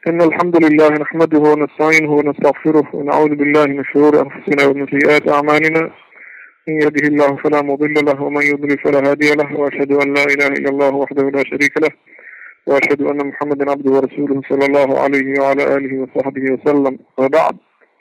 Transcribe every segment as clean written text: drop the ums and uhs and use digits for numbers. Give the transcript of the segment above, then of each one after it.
إن الحمد لله نحمده ونستعينه ونستغفره ونعوذ بالله من شرور أنفسنا ومن سيئات أعمالنا. من يهده الله فلا مضل له ومن يضلل فلا هادي له، وأشهد أن لا إله إلا الله وحده لا شريك له، وأشهد أن محمدا عبده ورسوله صلى الله عليه وعلى آله وصحبه وسلم. وبعد،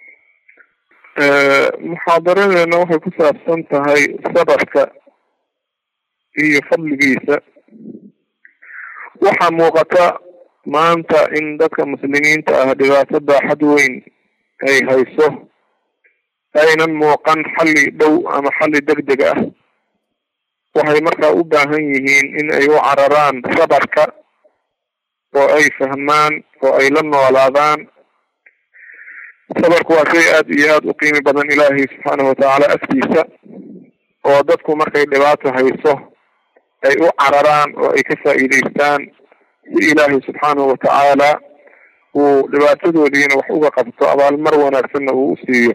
محاضرتنا waxay ku saabsan tahay sabarka iyo fadligiisa. waxaa muuqata maanta in dadka muslimiinta ah dhibaato baaxad weyn ay hayso, aynan muuqan xalli dhow ama xalli degdeg ah. waxay markaa u baahan yihiin in ay u cararaan sabarka oo ay fahmaan oo ay la noolaadaan. sabarku waa shay aad iyo aad u qiimi badan ilaahay subxaanahu watacaala afkiisa, oo dadku markay dhibaato hayso ay u cararaan oo ay ka faa'iidaystaan si ilaahay subxaanahu watacaala uu dhibaatadoodiina wax uga qabto, abaalmar wanaagsanna uu u siiyo.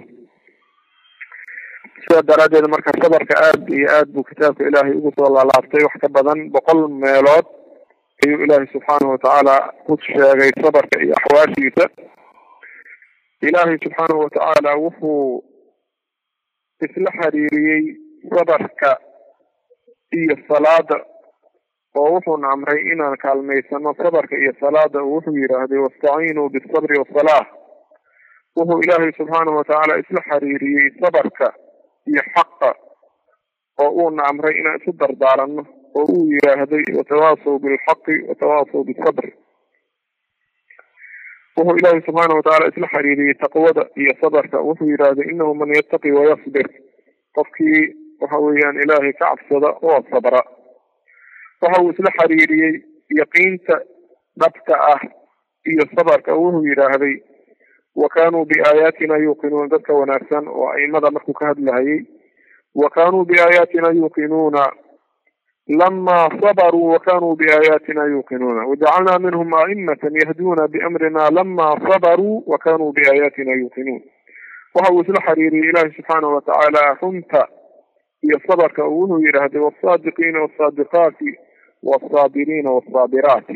sidaa daraaddeed marka sabarka aad iyo aad buu kitaabka ilaahay ugu soo laalaabtay. wax ka badan 100 meelood ayuu ilaahay subxaanahu watacaala ku sheegay sabarka iyo axwaashiisa. ilaahay subxaanahu watacaala wuxuu isla xiriiriyey sabarka iyo salaada, oo wuxuuna amray inaan kaalmaysano sabarka iyo salaada. wuxuu yidhaahday wastaciinuu bisabri wasalaah. wuxuu ilaahay subxaanahu watacaala isla xiriiriyey sabarka iyo xaqa, oo uuna amray inaan isu dardaaranno, oo uu yidhaahday watawaasaw bilxaqi watawaasaw bisabr. wuxuu ilaahay subxaanahu watacaala isla xiriiriyey taqwada iyo sabarka. wuxuu yidhaahday inahu man yattaqi wayasbir, qofkii waxa weeyaan ilaahay ka cabsada oo sabra. waxa uu isla xiriiriyey yaqiinta dhabka ah iyo sabarka. wuxuu yidhaahday wakanuu biaayaatina yuuqinuuna, dadka wanaagsan oo aimada markuu ka hadlahayay, wakanuu biaayaatina yuuqinuuna lama sabaruu wakanuu biaayaatina yuuqinuuna wajacalnaa minhum aimatan yahduuna biamrina lama sabaruu wakanuu biaayaatina yuuqinuun. waxa uu isla xiriiriyey ilaahi subxaanahu watacaala runta iyo sabarka. wuxuu yidhaahday wasaadiqiina wasaadiqaati wasaabiriina wasaabiraati.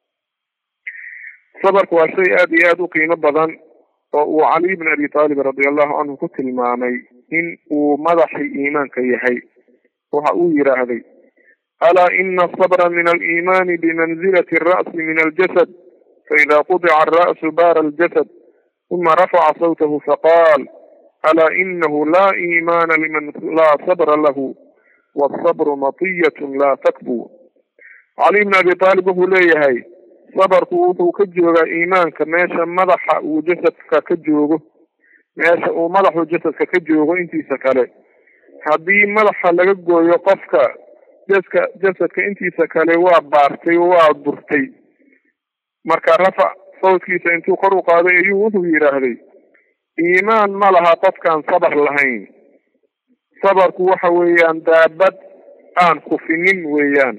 sabarka waa shay aad iyo aad u qiimo badan, oo uu cali bn abi taalib radiallahu canhu ku tilmaamay in uu madaxii iimaanka yahay. waxa uu yidhaahday alaa ina asabra min aliimaani bimanzilati ara'si min aljasad, faida qudica alra'su baara aljasad. uma rafaca sawtahu faqaal alaa inahu laa iimaana liman laa sabra lahu wasabru matiyatun laa takbu. cali bn abi taalib wuxuu leeyahay sabarku wuxuu ka joogaa iimaanka meesha madaxa uu jasadka ka joogo, meesha uu madaxu jasadka ka joogo intiisa kale. haddii madaxa laga gooyo qofka, jasadka intiisa kale waa baartay, waa burtay. marka rafac sawtkiisa intuu kor u qaaday ayuu wuxuu yidhaahday iimaan ma laha qofkaan sabar lahayn. sabarku waxa weeyaan daabad aan kufinin weeyaan.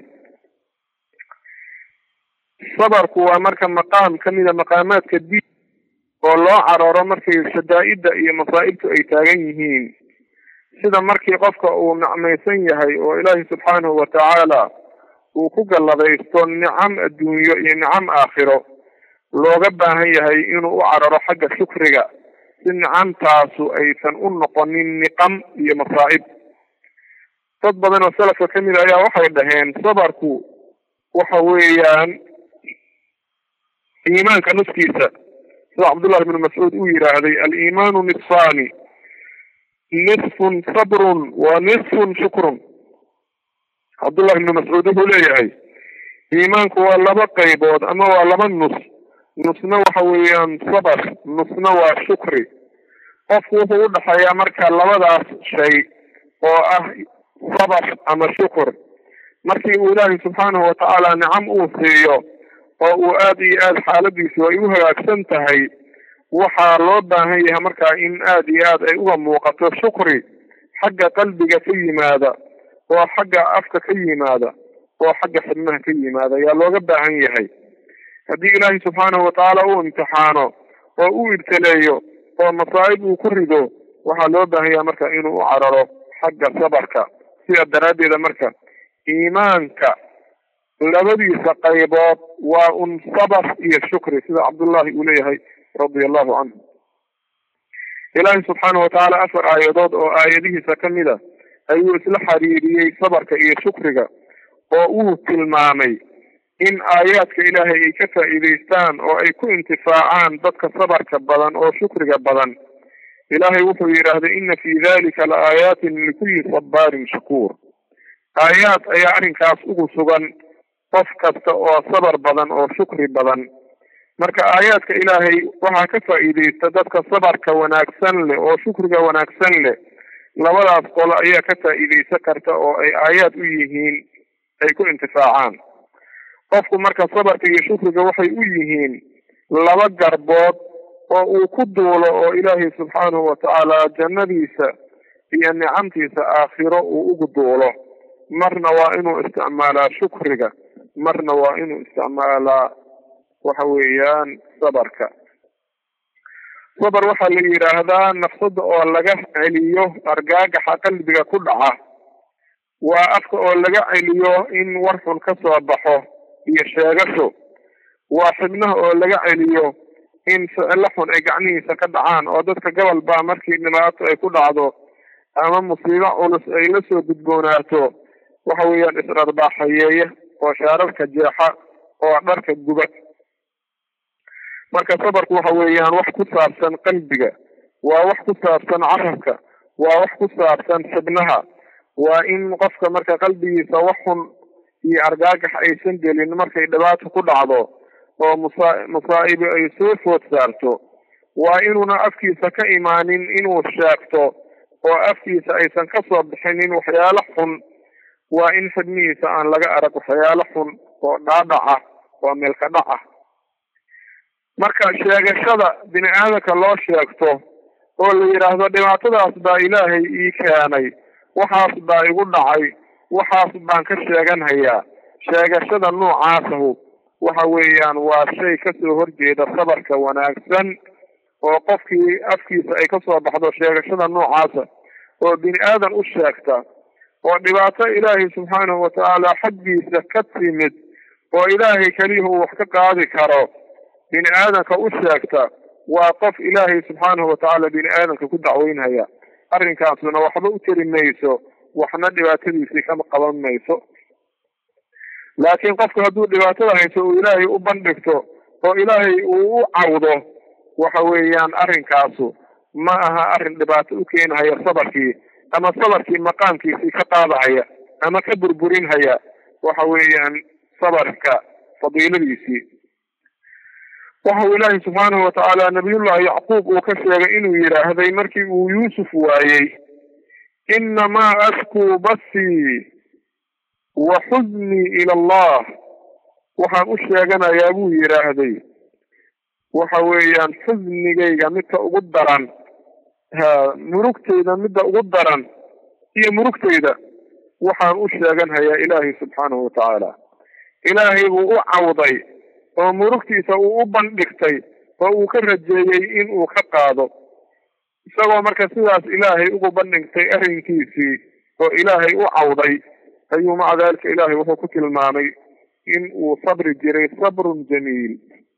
sabarku waa marka maqaam kamida maqaamaadka diin oo loo cararo markay shadaa'ida iyo masaa'ibtu ay taagan yihiin, sida markii qofka uu nacmaysan yahay oo ilaahi subxaanahu watacaala uu ku galladaysto nicam adduunyo iyo nicam aakhiro. looga baahan yahay inuu u cararo xagga shukriga si nicamtaasu aysan u noqonin niqam iyo masaa'ib. dad badan oo salafka kamid ayaa waxay dhaheen sabarku waxa weeyaan iimaanka nuskiisa, sida cabdullahi bn mascuud uu yidhaahday aliimaanu nisfaani nisfun sabrun wa nisfun shukrun. cabdullahi bn mascuud wuxuu leeyahay iimaanku waa 2 qaybood ama waa 2 nus. nusna waxa weeyaan sabar, nusna waa shukri. qofku wuxuu u dhaxeeyaa marka labadaas shay oo ah sabar ama shukur. markii uu ilaahay subxaanahu watacaala nicam uu siiyo oo uu aad iyo aad xaaladiisu ay u hagaagsan tahay, waxaa loo baahan yahay markaa in aad iyo aad ay uga muuqato shukri xagga qalbiga ka yimaada, oo xagga afka ka yimaada, oo xagga xibnaha ka yimaada ayaa looga baahan yahay. haddii ilaahay subxaanahu watacaala uu imtixaano oo uu ibtaleeyo oo masaa'ib uu ku rido, waxaa loo baahan yahay marka inuu u cararo xagga sabarka. sidaa daraaddeeda marka iimaanka labadiisa qaybood waa un sabar iyo shukri sida cabdullahi uu leeyahay radia allahu canhu. ilaahi subxaanahu watacaala 4 aayadood oo aayadihiisa kamid a ayuu isla xiriiriyey sabarka iyo shukriga oo uu tilmaamay in aayaadka ilaahay ay ka faa'iidaystaan oo ay ku intifaacaan dadka sabarka badan oo shukriga badan. ilaahay wuxuu yidhaahday ina fii dalika la aayaatin likulli sabaarin shakuur. aayaad ayaa arrinkaas ugu sugan qof kasta oo sabar badan oo shukri badan. marka aayaadka ilaahay waxaa ka faa'iidaysta dadka sabarka wanaagsan leh oo shukriga wanaagsan leh. labadaas qolo ayaa ka faa'iidaysan karta oo ay aayaad u yihiin ay ku intifaacaan. qofku marka sabarka iyo shukriga waxay u yihiin laba garbood oo uu ku duulo oo ilaahay subxaanahu watacaala jannadiisa iyo nicamtiisa aakhiro uu ugu duulo. marna waa inuu isticmaalaa shukriga, marna waa inuu isticmaalaa waxa weeyaan sabarka. sabar waxaa la yidhaahdaa nafsada oo laga celiyo argagaxa qalbiga ku dhaca. waa afka oo laga celiyo in war xun ka soo baxo iyo sheegasho. waa xibnaha oo laga celiyo in ficilo xun ay gacmihiisa ka dhacaan oo dadka gobol baa markii dhibaato ay ku dhacdo ama musiibo culus ay la soo gudboonaato waxa weeyaan isdharbaaxayeeya oo shaararka jeexa oo dharka guba. marka sabarku waxa weeyaan wax ku saabsan qalbiga, waa wax ku saabsan carabka, waa wax ku saabsan xibnaha. waa in qofka marka qalbigiisa wax xun iyo argagax aysan gelin markay dhibaato ku dhacdo oo masaa'ibi ay soo food saarto. waa inuuna afkiisa ka imaanin inuu sheegto oo afkiisa aysan ka soo bixinin waxyaalo xun. waa in xibnihiisa aan laga arag waxyaalo xun oo dhaadhaca oo meelka dhaca. marka sheegashada bini aadamka loo sheegto oo la yidhaahdo dhibaatadaas baa ilaahay ii keenay, waxaas baa igu dhacay, waxaas baan ka sheeganhayaa. sheegashada noocaasahu waxa weeyaan waa shay kasoo horjeeda sabarka wanaagsan. oo qofkii afkiisa ay kasoo baxdo sheegashada noocaasa oo bini aadan u sheegta oo dhibaato ilaahay subxaanahu watacaala xaggiisa ka timid oo ilaahay keliya uu wax ka qaadi karo bini aadanka u sheegta, waa qof ilaahay subxaanahu watacaala bini aadanka ku dacweynhaya. arrinkaasuna waxba u tiri mayso, waxna dhibaatadiisii kama qaban mayso. laakiin qofku hadduu dhibaatada hayso uu ilaahay u bandhigto oo ilaahay uu u cawdo waxa weeyaan arrinkaasu ma aha arrin dhibaato u keenhaya sabarkii ama sabarkii maqaamkiisii ka qaadahaya ama ka burburinhaya waxa weeyaan sabarka fadiiladiisii. waxau ilaahi subxaanahu watacaala nabiyullahi yacquub uu ka sheegay inuu yidhaahday markii uu yuusuf waayey inamaa ashkuu basii wa xuznii ila allah. waxaan u sheeganayaa buu yidhaahday waxa weeyaan xusnigayga midka ugu daran, murugtayda midda ugu daran iyo murugtayda waxaan u sheeganhayaa ilaahay subxaanahu watacaala. ilaahay buu u cawday oo murugtiisa uu u bandhigtay oo uu ka rajeeyey in uu ka qaado. isagoo marka sidaas ilaahay ugu bandhigtay arrinkiisii oo ilaahay u cawday ayuu maca daalika ilaahay wuxuu ku tilmaamay in uu sabri jiray sabrun jamiil.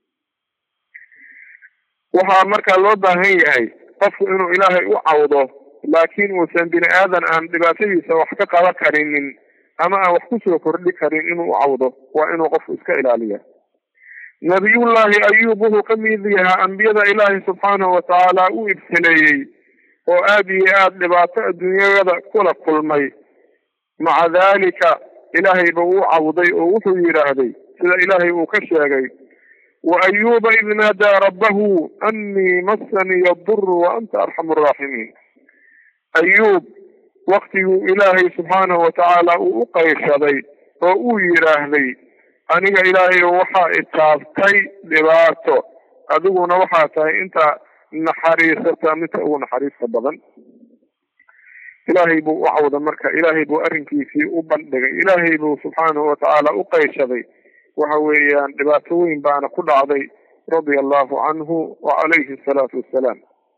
waxaa markaa loo baahan yahay qofku inuu ilaahay u cawdo laakiin uusan bini aadan aan dhibaatadiisa wax ka qaban karinin ama aan wax kusoo kordhi karin inuu u cawdo. waa inuu qofku iska ilaaliya. nabiyullaahi ayuub wuxuu ka mid yahaa ambiyada ilaahay subxaanahu watacaala u ibtileeyey oo aad iyo aad dhibaato adduunyada kula kulmay. maca daalika ilaahay ba uu cawday oo wuxuu yidhaahday sida ilaahay uu ka sheegay wa ayuuba id naadaa rabbahu annii massaniya adurru wa anta arxamu araaximiin. ayuub waktiguu ilaahay subxaanahu watacaala uu u qayshaday oo uu yidhaahday aniga ilaahay waxaa itaabtay dhibaato, adiguna waxaa tahay inta naxariisata midka ugu naxariista badan. ilaahay buu u cawda marka, ilaahay buu arrinkiisii u bandhigay, ilaahay buu subxaanahu watacaala u qayshaday. waxa weeyaan dhibaato weyn baana ku dhacday radia allahu canhu wa calayhi asalaatu wassalaam.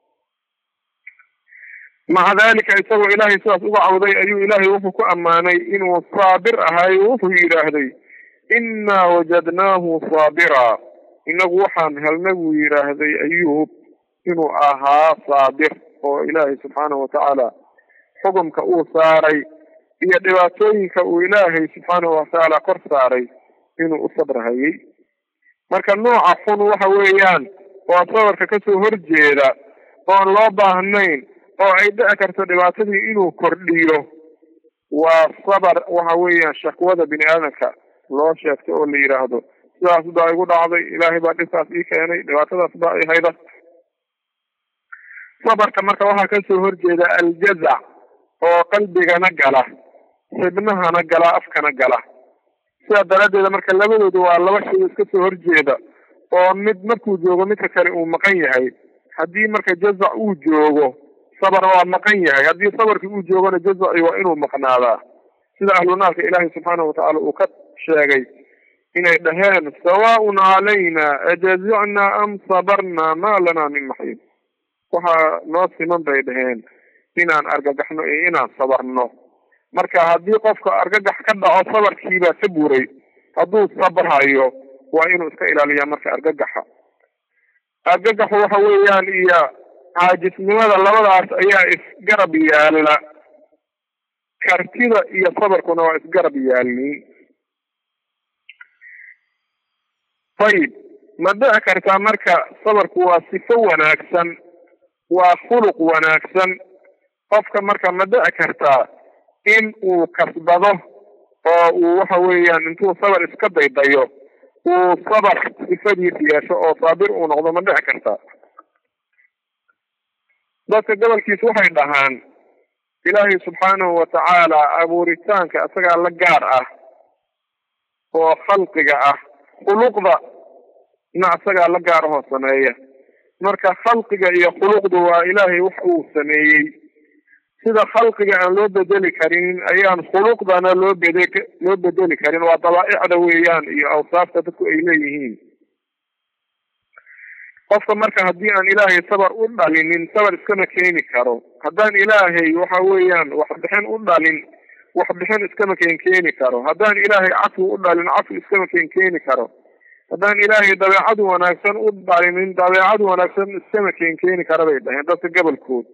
maca daalika isagoo ilaahay sidaas uga cawday ayuu ilaahay wuxuu ku ammaanay inuu saabir ahaayo wuxuu yidhaahday innaa wajadnaahu saabira inagu waxaan helnay buu yidhaahday ayuub inuu ahaa saabir oo ilaahay subxaanahu watacaala xukumka uu saaray iyo dhibaatooyinka uu ilaahay subxaanahu watacaala kor saaray inuu u sabrahayay. marka nooca xun waxa weeyaan waa sabarka kasoo horjeeda oon loo baahnayn oo ay dhici karto dhibaatadii inuu kordhiyo. waa sabar waxa weeyaan shakwada bini aadamka loo sheegto oo la yidhaahdo sidaas baa igu dhacday, ilaahay baa dhibkaas ii keenay, dhibaatadaas baa i hayda. sabarka marka waxaa kasoo horjeeda aljazac oo qalbigana gala, xibnahana gala, afkana gala. sidaa daraaddeeda marka labadooda waa laba shay iska soo horjeeda oo mid markuu joogo midka kale uu maqan yahay. haddii marka jazac uu joogo sabar waa maqan yahay, haddii sabarkii uu joogona jazaci waa inuu maqnaadaa. sida ahlunaarka ilaahay subxaanahu watacaala uu ka sheegay inay dhaheen sawaaun calayna ajazicnaa am sabarnaa maa lanaa min maxiid. waxaa noo siman bay dhaheen inaan argagaxno iyo inaan sabarno. marka haddii qofka argagax ka dhaco sabarkiibaa ka buray, hadduu sabrayo waa inuu iska ilaaliyaa marka argagaxa. argagaxu waxa weeyaan iyo caajisnimada labadaas ayaa isgarab yaalla, kartida iyo sabarkuna waa isgarab yaalliin. ayib ma dhici kartaa marka sabarku waa sifo wanaagsan, waa khuluq wanaagsan. qofka marka ma dhici kartaa in uu kasbado oo uu waxa weeyaan intuu sabar iska daydayo uu sabar sifadiisa yeesho oo saabir uu noqdo? ma dhici kartaa? dadka gobolkiisa waxay dhahaan ilaahay subxaanahu watacaala abuuritaanka isagaa la gaar ah oo khalqiga ah, khuluqda na isagaa la gaar ahoo sameeya. marka khalqiga iyo khuluqdu waa ilaahay wax uu sameeyey. sida khalqiga aan loo bedeli karin ayaan khuluqdana loo bedeli karin. waa dabaa'icda weeyaan iyo awsaafta dadku ay leeyihiin. qofka marka haddii aan ilaahay sabar u dhalinin sabar iskama keeni karo. haddaan ilaahay waxa weeyaan waxbixin u dhalin waxbixin iskama keeni karo. haddaan ilaahay cafi u dhalin cafi iskama keeni karo. haddaan ilaahay dabeecad wanaagsan u dhalinin dabeecad wanaagsan iskama keeni kara bay dhaheen dadka gobolkood.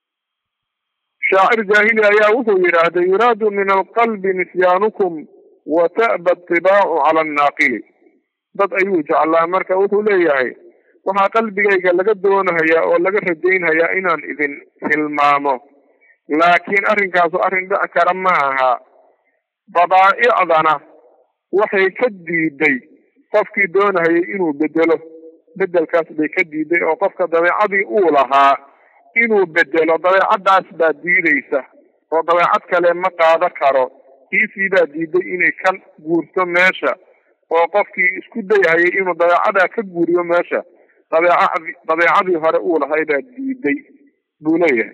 shaacir jaahili ayaa wuxuu yidhaahday yuraadu min alqalbi nisyaanukum wa ta'ba atibaacu cala annaaqili. dad ayuu jeclaa marka wuxuu leeyahay waxaa qalbigayga laga doonahayaa oo laga rajaynhayaa inaan idin tilmaamo, laakiin arrinkaasu arrin dhici kara ma aha. dabaa'icdana waxay ka diiday qofkii doonahayay inuu bedelo, bedelkaas bay ka diiday oo qofka dabeecadii uu lahaa inuu bedelo dabeecadaas baa diidaysa oo dabeecad kale ma qaada karo. kiisii baa diiday inay ka guurto meesha oo qofkii isku dayahayay inuu dabeecadaa ka guuriyo meesha dabeecadii hore uu lahay baa diiday buu leeyahay.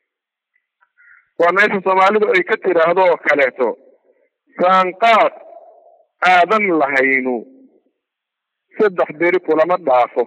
waa meesha soomaalidu ay ka tiraahdo oo kaleeto saanqaad aadan lahaynu saddex beri kulama dhaafo.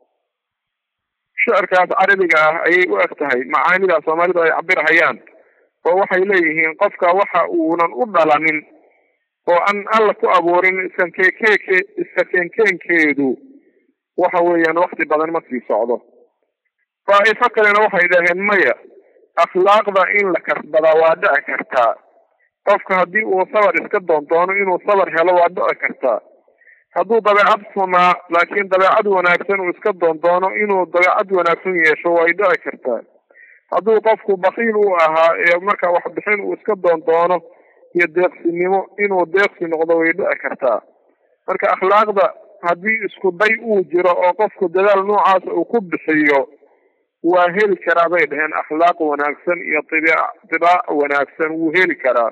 shicirkaas carabiga ah ayay u eg tahay macaanida soomaalidu ay cabirhayaan oo waxay leeyihiin qofka waxa uunan u dhalanin oo aan alla ku abuurin iska keenkeedu waxa weeyaan wakti badan ma sii socdo. daa'ifo kalena waxay dhaheen maya, akhlaaqda in la kasbadaa waa dhici kartaa. qofka haddii uu sabar iska doono inuu sabar helo waa dhici kartaa. hadduu dabeecad xumaa laakiin dabeecad wanaagsan uu iska doono inuu dabeecad wanaagsan yeesho way dhici kartaa. hadduu qofku bakiil uu ahaa ee marka waxbixin uu iska doono iyo deeqsinimo inuu deeqsi noqdo way dhici kartaa. marka akhlaaqda haddii isku day uu jiro oo qofku dadaal noocaas uu ku bixiyo waa heli karaa bay dhaheen. akhlaaq wanaagsan iyo dibaac wanaagsan wuu heli karaa.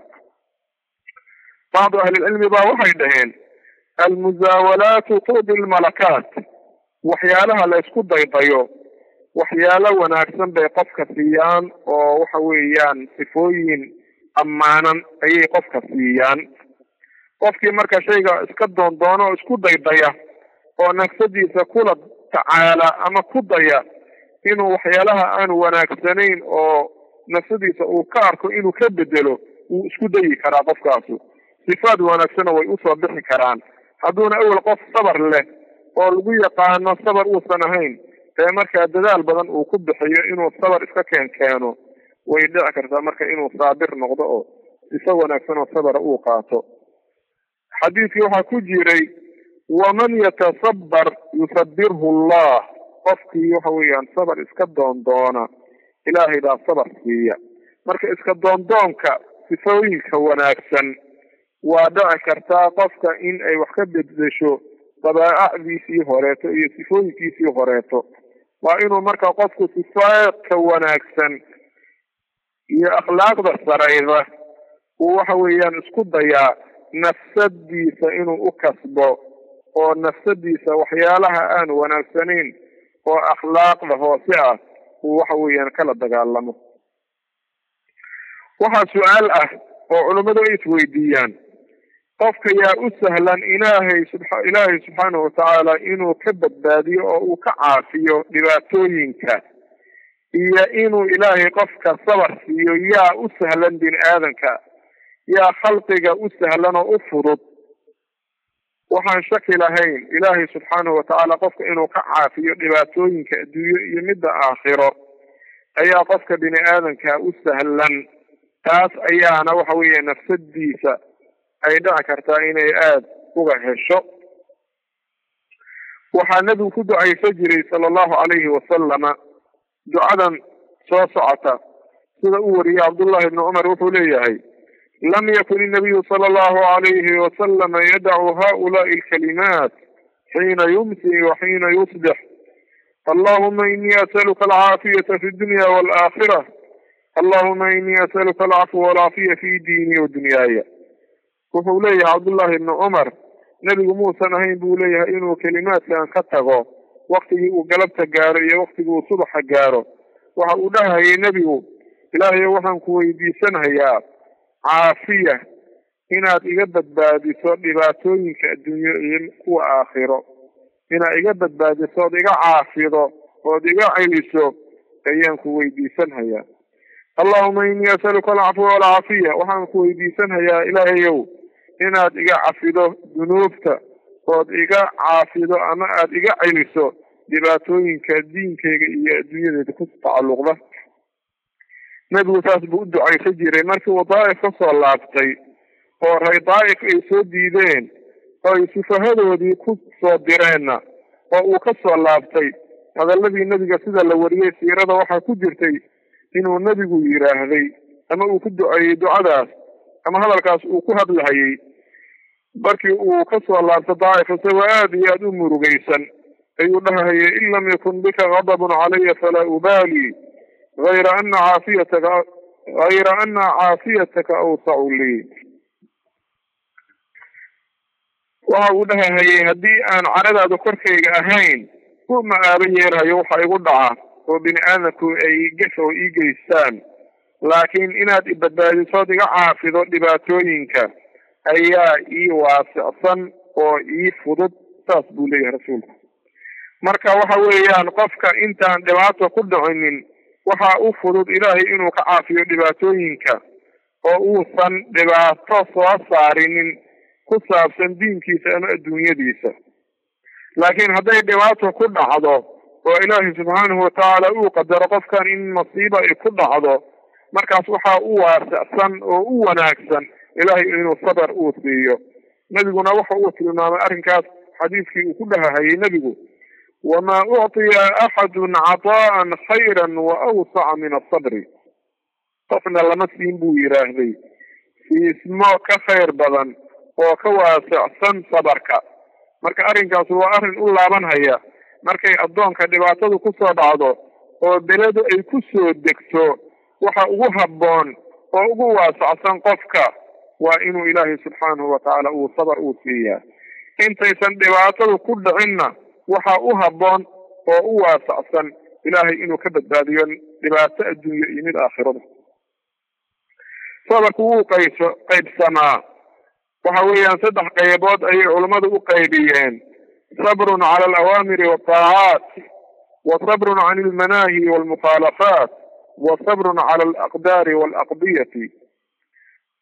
bacdu ahlilcilmi baa waxay dhaheen almusaawalaatu tu'di lmalakaat. waxyaalaha la isku daydayo waxyaalo wanaagsan bay qofka siiyaan oo waxa weeyaan sifooyin ammaanan ayay qofka siiyaan. qofkii marka shayga iska doono oo isku daydaya oo nafsadiisa kula tacaala ama ku daya inuu waxyaalaha aan wanaagsanayn oo nafsadiisa uu ka arko inuu ka bedelo wuu isku dayi karaa qofkaasu. sifaad wanaagsana way usoo bixi karaan. hadduuna awel qof sabar leh oo lagu yaqaano sabar uusan ahayn ee markaa dadaal badan uu ku bixiyo inuu sabar iska keeno way dhici kartaa marka inuu saabir noqdo oo sifo wanaagsan oo sabara uu qaato. xadiidkii waxaa ku jiray waman yatasabbar yusabirhu allah, qofkii waxa weeyaan sabar iska doondoona ilaahay baa sabar siiya. marka iska doondoonka sifooyinka wanaagsan waa dhici kartaa qofka in ay wax ka bedesho dabeecadiisii horeeto iyo sifooyinkiisii horeeto. waa inuu marka qofku sifaadka wanaagsan iyo akhlaaqda sarayda uu waxa weeyaan isku dayaa nafsadiisa inuu u kasbo oo nafsadiisa waxyaalaha aan wanaagsanayn oo akhlaaqda hoose ah uu waxa weeyaan kala dagaalamo. waxaa su-aal ah oo culummadu ay isweydiiyaan, qofka yaa u sahlan ilaahay subxaanahu watacaala inuu ka badbaadiyo oo uu ka caafiyo dhibaatooyinka, iyo inuu ilaahay qofka sabar siiyo yaa u sahlan bini aadanka, yaa khalqiga u sahlan oo u fudud? waxaan shaki lahayn ilaahay subxaanahu watacaala qofka inuu ka caafiyo dhibaatooyinka adduunyo iyo midda aakhiro ayaa qofka bini aadanka u sahlan. taas ayaana waxa weeye nafsadiisa ay dhici kartaa inay aada uga hesho. waxaa nebigu ku ducaysan jiray sala allahu calayhi wasalama ducadan soo socota sida uu wariyey cabdullahi ibni cumar wuxuu leeyahay lam yakun innabiyu sala allahu calayhi wasalama yadacu haulaai alkalimaat xiina yumsi wa xiina yusbix allahuma inii asaluka alcaafiyata fi dunya waalaakhira allahuma inii asaluka alcafwa walcaafiya fi diini wa dunyaaya. wuxuu leeyahay cabdullahi ibni cumar nebigu muusan ahayn buu leeyahay inuu kelimaadkan ka tago waktigii uu galabta gaaro iyo waktigii uu subaxa gaaro. waxa uu dhahayay nebigu, ilaahay waxaan ku weydiisanhayaa caafiya, inaad iga badbaadiso dhibaatooyinka adduunyo iyo kuwa aakhiro, inaad iga badbaadiso ood iga caafido ood iga celiso ayaan ku weydiisanhayaa. allahuma inii asaluka alcafwa walcaafiya, waxaan ku weydiisanhayaa ilaahayow inaad iga cafido dunuubta ood iga caafido ama aada iga celiso dhibaatooyinka diinkeyga iyo adduunyadeeda ku tacalluqda. nebigu saas buu u ducaysan jiray. markii uu daa'if ka soo laabtay oo ree daa'if ay soo diideen oo ay sufahadoodii ku soo direenna oo uu ka soo laabtay, hadaladii nebiga sida la wariyey siirada waxaa ku jirtay inuu nebigu yidhaahday ama uu ku duceeyey ducadaas ama hadalkaas uu ku hadlahayey markii uu ka soo laabto daa'if isagoo aada iyo aada u murugaysan ayuu dhahayay in lam yakun bika gadabun calaya falaa ubaali غير أن عافيتك أوسع لي. waxa uu dhahayay haddii aan caradaada korkayga ahayn kuma aaban yeerayo waxa igu dhaca oo bini aadamku ay gasho ii geystaan, laakiin inaad ibadbaadisood iga caafido dhibaatooyinka ayaa ii waasicsan oo ii fudud. saas buu leeyahay rasuulku. marka waxa weeyaan qofka intaan dhibaato ku dhicinin waxaa u fudud ilaahay inuu ka caafiyo dhibaatooyinka oo uusan dhibaato soo saarinin ku saabsan diinkiisa ama adduunyadiisa. laakiin hadday dhibaato ku dhacdo oo ilaahay subxaanahu watacaala uu qadaro qofkan in masiiba ay ku dhacdo, markaas waxaa u waasicsan oo u wanaagsan ilaahay inuu sabar uu siiyo. nebiguna waxa uu tilmaamay arrinkaas xadiiskii uu ku dhahahayay nebigu, wamaa ucطiya axadun caطaa'an khayra waawsaca min asabri. qofna lama siin buu yidhaahday siismo ka khayr badan oo ka waasicsan sabarka. marka arrinkaas waa arrin u laabanhaya markay addoonka dhibaatadu ku soo dhacdo oo beledu ay ku soo degto, waxa ugu habboon oo ugu waasicsan qofka waa inuu ilaahay subxaanahu watacaala uu sabar uu siiyaa. intaysan dhibaatadu ku dhicinna waxa u habboon oo u waasicsan ilaahay inuu ka badbaadiyo dhibaato adduunyo iyo mid aakhirada. sabarku wuu qaybsamaa. waxa weeyaan 3 qaybood ayay culammadu u qaybiyeen: sabrun cala alawaamiri waataacaat, wa sabrun can ilmanaahi waalmukhaalafaat, wa sabrun cala alaqdaari waalaqdiyati.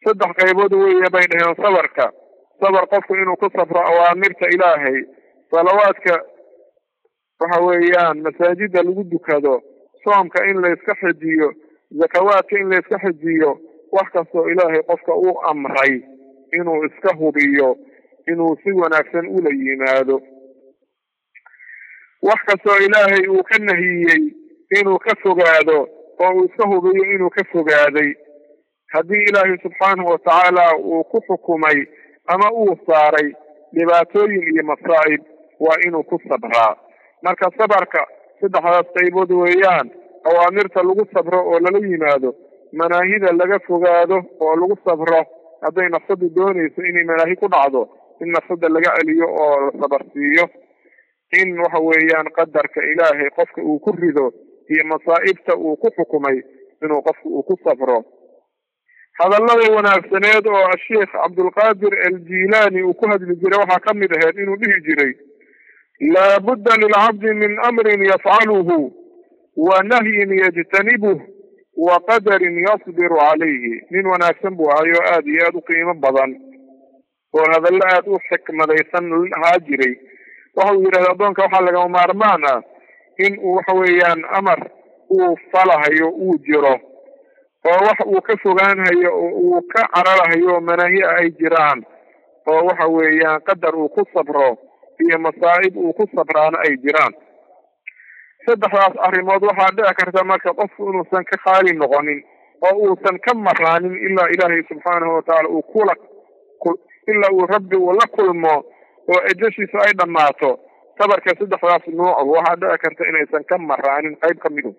saddex qaybood weeye bay dhaheen sabarka. sabar qofku inuu ku safro awaamirta ilaahay, salawaadka waxa weeyaan masaajida lagu dukado, soomka in layska xijiyo, zakawaadka in layska xijiyo, wax kastoo ilaahay qofka uu amray inuu iska hubiyo inuu si wanaagsan ula yimaado, wax kastoo ilaahay uu ka nahiyey inuu ka fogaado oo uu iska hubiyo inuu ka fogaaday. haddii ilaahay subxaanahu watacaala uu ku xukumay ama uu saaray dhibaatooyin iyo masaa'ib, waa inuu ku sabraa. marka sabarka saddexdaas qaybood weeyaan: awaamirta lagu sabro oo lala yimaado, manaahida laga fogaado oo lagu sabro. hadday nafsadu doonayso inay manaahi ku dhacdo, in nafsada laga celiyo oo la sabarsiiyo. in waxa weeyaan qadarka ilaahay qofka uu ku rido iyo masaa'ibta uu ku xukumay inuu qofka uu ku sabro. hadallada wanaagsaneed oo asheekh cabdulqaadir aljilaani uu ku hadli jiray waxaa ka mid ahayd inuu dhihi jiray: laabudda lilcabdi min amrin yafcaluhu wa nahyin yajtanibuh wa qadarin yasbiru calayhi. nin wanaagsan buu ahay oo aada iyo aada u qiimo badan oo hadallo aada u xikmadaysan ahaa jiray. waxa uu yidhahda addoonka waxaa lagama maarmaan ah in uu waxa weeyaan amar uu falahayo uu jiro, oo wax uu ka fogaanhayo oo uu ka cararahayo manaahi ay jiraan, oo waxa weeyaan qadar uu ku sabro iyo masaa'ib uu ku sabraana ay jiraan. saddexdaas arrimood waxaa dhici karta marka qofku inuusan ka khaali noqonin oo uusan ka maraanin ilaa ilaahay subxaanahu watacaala ilaa uu rabbi uu la kulmo oo ejashiisu ay dhammaato. sabarka saddexdaas nooc waxaa dhici karta inaysan ka maraanin qayb ka midu.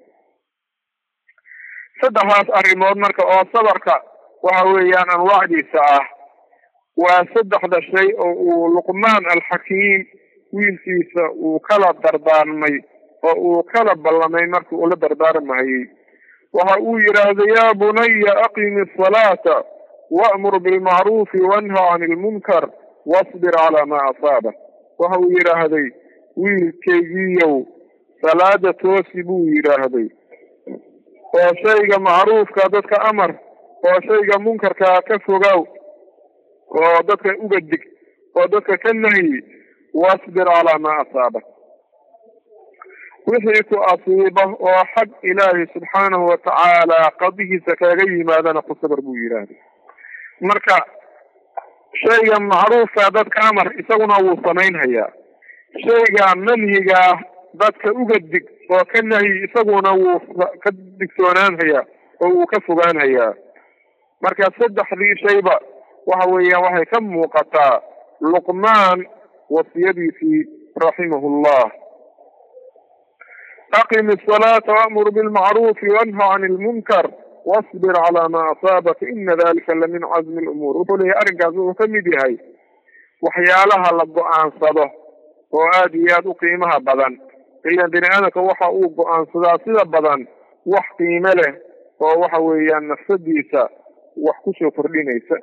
saddexdaas arrimood marka oo sabarka waxa weeyaan anwaacdiisa ah waa saddexda shay oo uu luqmaan alxakiim wiilkiisa uu kala dardaarmay oo uu kala ballamay markii uu la dardaarmayey. waxa uu yidhaahday: yaa bunaya aqimi asalaata wa'mur bilmacruufi wanha cani ilmunkar wasbir calaa maa asaabak. waxa uu yidhaahday: wiilkaygiiyow, salaada toosi buu yidhaahday, oo shayga macruufka dadka amar, oo shayga munkarkaa ka fogow, oo dadka uga dig, oo dadka ka nahyi, wasbir calaa maa asaabak. wixii ku asiiba oo xag ilaahi subxaanahu watacaala qadihiisa kaaga yimaadana ku sabar buu yidhaahday. marka shayga macruufka dadka amar isaguna wuu samaynhayaa, shayga manhigaa dadka uga dig oo ka nahyi isaguna wuu ka digsoonaanhayaa oo wuu ka fogaanhayaa. marka saddexdii shayba waxa weeyaan waxay ka muuqataa luqmaan wasiyadiisii raximahullah: aqim asalaata wa'mur bilmacruufi wanha cani ilmunkar wasbir calaa maa asaabak ina dalika la min casmi lumuur. wuxuu leeyahay arrinkaas wuxuu ka mid yahay waxyaalaha la go-aansado oo aada iyo aada u qiimaha badan. ilan bini aadamka waxa uu go-aansadaa sida badan wax qiime leh oo waxa weeyaan nafsadiisa wax kusoo kordhinaysa.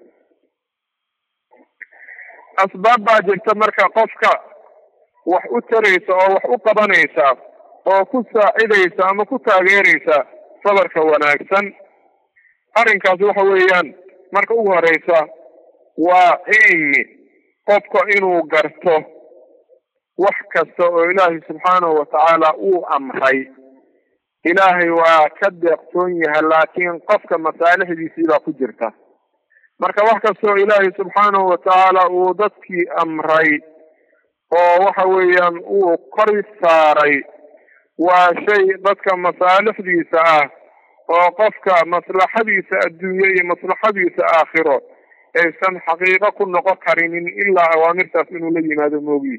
asbaab baa jirta marka qofka wax u taraysa oo wax u qabanaysa oo ku saacidaysa ama ku taageeraysa sabarka wanaagsan. arrinkaas waxa weeyaan marka ugu horeysa waa cilmi, qofka inuu garto wax kasta oo ilaahay subxaanahu watacaala uu amray. ilaahay waa ka deeqtoon yahay, laakiin qofka masaalixdiisii baa ku jirta. marka wax kasta oo ilaahay subxaanahu watacaala uu dadkii amray oo waxa weeyaan uu kor saaray waa shay dadka masaalixdiisa ah oo qofka maslaxadiisa adduunye iyo maslaxadiisa aakhiro aysan xaqiiqo ku noqon karinin ilaa awaamirtaas inuu la yimaado moogi.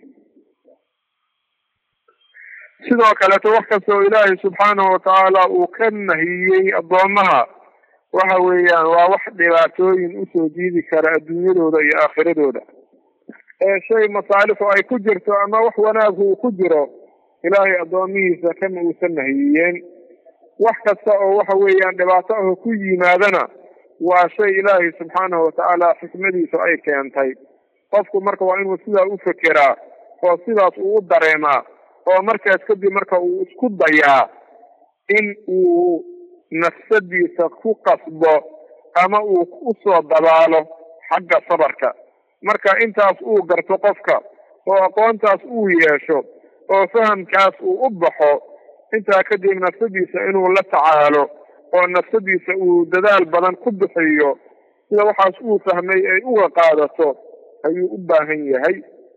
sidoo kaleeto wax kasta oo ilaahay subxaanahu watacaala uu ka nahiyey addoomaha waxa weeyaan waa wax dhibaatooyin usoo jiidi kara adduunyadooda iyo aakhiradooda. shay masaalixu ay ku jirto ama wax wanaagku uu ku jiro, ilaahay addoomihiisa kama uusan nahiyeen. wax kasta oo waxa weeyaan dhibaato ah ku yimaadana waa shay ilaahay subxaanahu watacaala xikmadiisa ay keentay. qofku marka waa inuu sidaa u fekeraa oo sidaas uu u dareemaa, oo markaas kadib marka uu isku dayaa in uu nafsadiisa ku qasbo ama uu usoo dabaalo xagga sabarka. marka intaas uu garto qofka oo aqoontaas uu yeesho oo fahamkaas uu u baxo, intaa kadib nafsadiisa inuu la tacaalo oo nafsadiisa uu dadaal badan ku bixiyo sida waxaas uu fahmay ay uga qaadato ayuu u baahan yahay.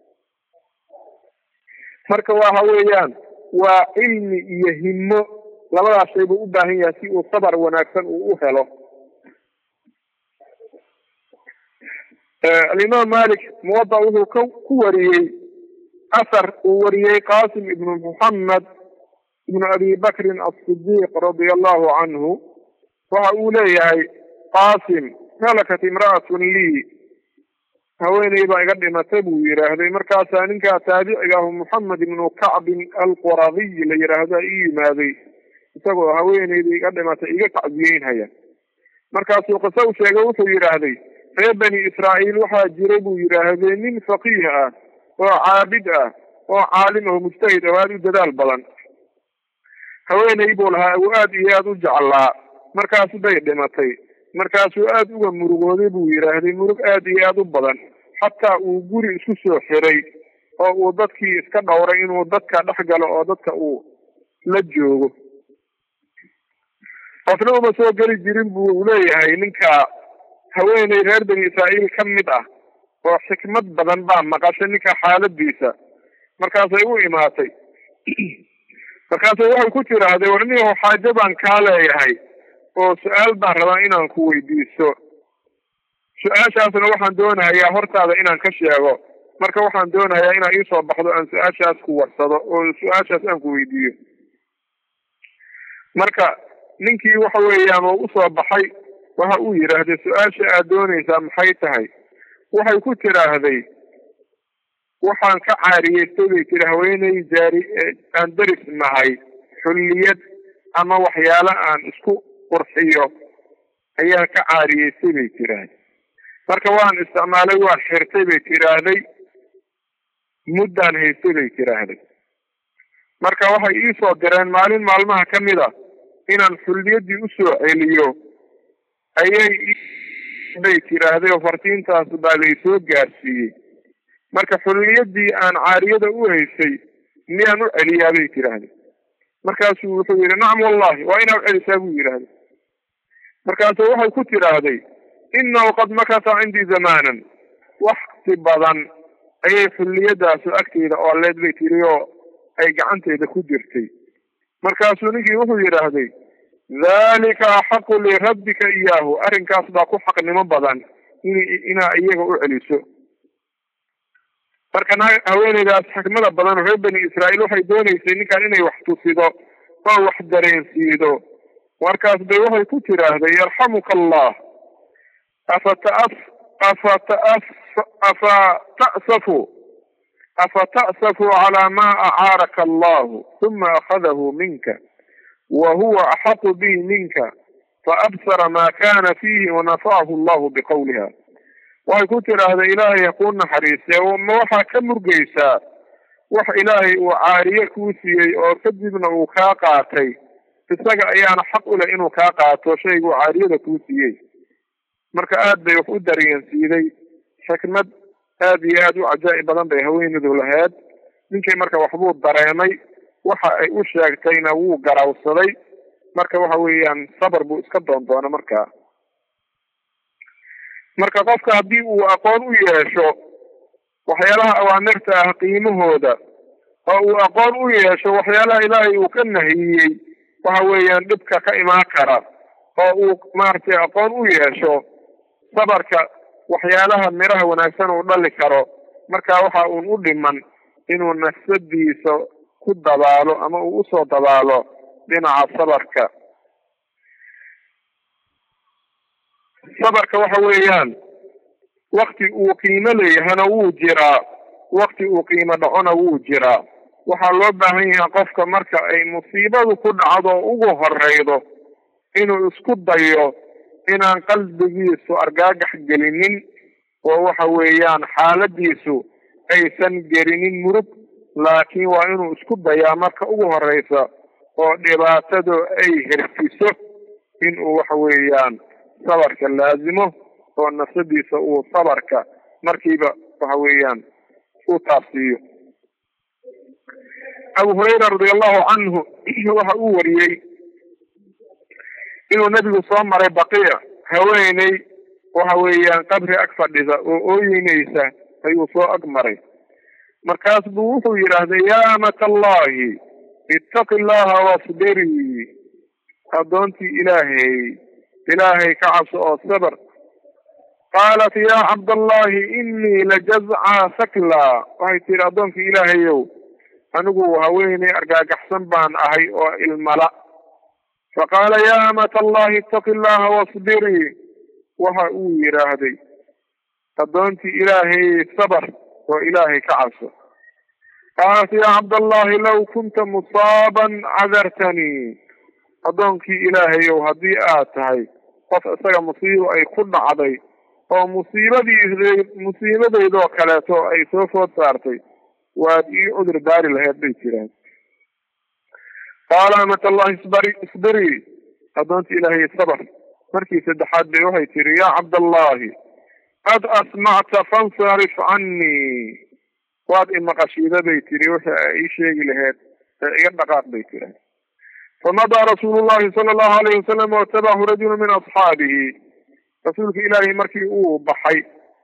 marka waxa weeyaan waa cilmi iyo himmo, labadaas shay buu u baahan yahay si uu sabar wanaagsan uu u helo. alimaam malik muwada wuxuu ku wariyey asar uu wariyey qasim ibnu muxamed ibnu abi bakrin asidiiq radia allahu canhu. waxa uu leeyahay qasim halakat imra'atun lii, haweeney baa iga dhimatay buu yidhaahday. markaasaa ninkaa taabiciga ahu moxamed ibnu kacbin alquradiy la yidhaahda ii yimaaday isagoo haweeneydii iga dhimatay iga tacsiyeynhaya. markaasuu qiso u sheegay, wuxuu yidhaahday reer bani israa'iil waxaa jiray buu yidhaahday nin faqiih ah oo caabid ah oo caalim ah oo mujtahid oo aada u dadaal badan. haweeney buu lahaa uu aada iyo aada u jeclaa, markaas bay dhimatay. markaasuu aada uga murugooday buu yidhaahday, murug aada iyo aada u badan, xataa uu guri isku soo xiray oo uu dadkii iska dhowray inuu dadka dhex galo oo dadka uu la joogo. qofna uma soo geli jirin buu leeyahay ninka. haweeney reer bani israa'iil ka mid ah oo xikmad badan baa maqashay ninka xaaladiisa, markaasay u imaatay. markaasay waxay ku tiraahday, warniyaho xaajo baan kaa leeyahay oo su-aal baan rabaa inaan ku weydiiso. su-aashaasna waxaan doonahayaa hortaada inaan ka sheego, marka waxaan doonahayaa inaa iisoo baxdo aan su-aashaas ku warsado oo su-aashaas aan ku weydiiyo. marka ninkii waxa weeyaan oo usoo baxay waxa uu yidhaahday, su-aasha aad doonaysaa maxay tahay? waxay ku tiraahday, waxaan ka caariyeystay bay tiri haweeney aan daris nahay, xulliyad ama waxyaalo aan isku qurxiyo ayaan ka caariyeystay bay tiraahday. marka waan isticmaalay, waan xirtay bay tiraahday, muddaan haystay bay tiraahday. marka waxay iisoo direen maalin maalmaha ka mid a inaan xulliyadii usoo celiyo, ayay bay tiraahday oo fartiintaas baa laysoo gaarsiiyey. marka xulliyadii aan caariyada u haysay miyaan u celiyaa bay tiraahday. markaasuu wuxuu yidhi nacam wallahi, waa inaa u celisaa buu yidhaahday. markaasu waxay ku tiraahday, inahu qad makasa cindii zamaanan, wakti badan ayay xulliyadaasu agteyda oo leed bay tiri oo ay gacanteeda ku jirtay. markaasuu ninkii wuxuu yidhaahday, dhalika axaqu lirabbika iyaahu, arrinkaas baa ku xaqnimo badan inaa iyaga u celiso. marka haweeneydaas xikmada badan reer bani israa'iil waxay doonaysay ninkan inay wax tusido oo wax dareensiido. markaas bay waxay ku tiraahday, yarxamuka allah, afata'safu calaa maa acaaraka allahu uma akhadahu minka wahuwa axaqu bihi minka faabsara maa kana fiihi wanafacahu allahu biqowliha. waxay ku tiraahday, ilaahay ha kuu naxariise, ma waxaa ka murgaysaa wax ilaahay uu caariye kuu siiyey oo kadibna uu kaa qaatay, isaga ayaana xaq u leh inuu kaa qaato shayguu caariyada kuu siiyey. marka aad bay wax u dareensiiday, xikmad aada iyo aada u cajaa'ib badan bay haweenadu lahayd. ninkii marka waxbuu dareemay, waxa ay u sheegtayna wuu garawsaday. marka waxa weeyaan sabar buu iska doondoona. marka qofka haddii uu aqoon u yeesho waxyaalaha awaamirta ah qiimahooda, oo uu aqoon u yeesho waxyaalaha ilaahay uu ka nahiyey waxa weeyaan dhibka ka imaan kara, oo uu maaragtay aqoon u yeesho sabarka waxyaalaha miraha wanaagsan uu dhali karo, marka waxa uun u dhiman inuu nafsadiisa ku dabaalo ama uu usoo dabaalo dhinaca sabarka. sabarka waxa weeyaan wakti uu qiimo leeyahana wuu jiraa, wakti uu qiimo dhacona wuu jiraa. waxaa loo baahan yahay qofka marka ay musiibadu ku dhacdo ugu horeydo inuu isku dayo inaan qalbigiisu argagax gelinin, oo waxa weeyaan xaaladiisu aysan gelinin murug, laakiin waa inuu isku dayaa marka ugu horeysa oo dhibaatadu ay herfiso inuu waxa weeyaan sabarka laazimo oo nafsadiisa uu sabarka markiiba waxa weeyaan u taabsiiyo. abu hurayra radiallahu canhu waxa uu wariyey inuu nebigu soo maray baqiic, haweeney waxa weeyaan qabri ag fadhida oo ooyeynaysa ayuu soo ag maray. markaas buu wuxuu yidhaahday yaa amata allahi ittaqi llaha wasbirii, addoontii ilaahay ka cabso oo sabr. qaalat yaa cabdallahi inii lajazca sakla, waxay tihi addoonkii ilaahayow anigu haweeney argaagaxsan baan ahay oo ilmala. faqaala yaa amata allahi ittaqi llaha wasbirii, waxa uu yidhaahday addoontii ilaahay sabr oo ilaahay ka cabso. qaalat yaa cabdallahi law kunta musaaban cadartanii, addoonkii ilaahayow haddii aad tahay qof isaga musiibo ay ku dhacday oo musiibadaydoo kaleeto ay soo food saartay waad ii cudur daari lahayd bay jiraan. qaala amat allahi isbirii, addoontii ilaahay sabr. markii saddexaad bay waxay tihi yaa cabdallahi qad asmacta fansarif canii, waad imaqashiida bay tihi wixii ay ii sheegi lahayd ee iga dhaqaaq bay tiri. famadaa rasuulu llahi sala allahu alayhi wasalam watabahu rajulu min asxaabihi, rasuulka ilaahay markii uu baxay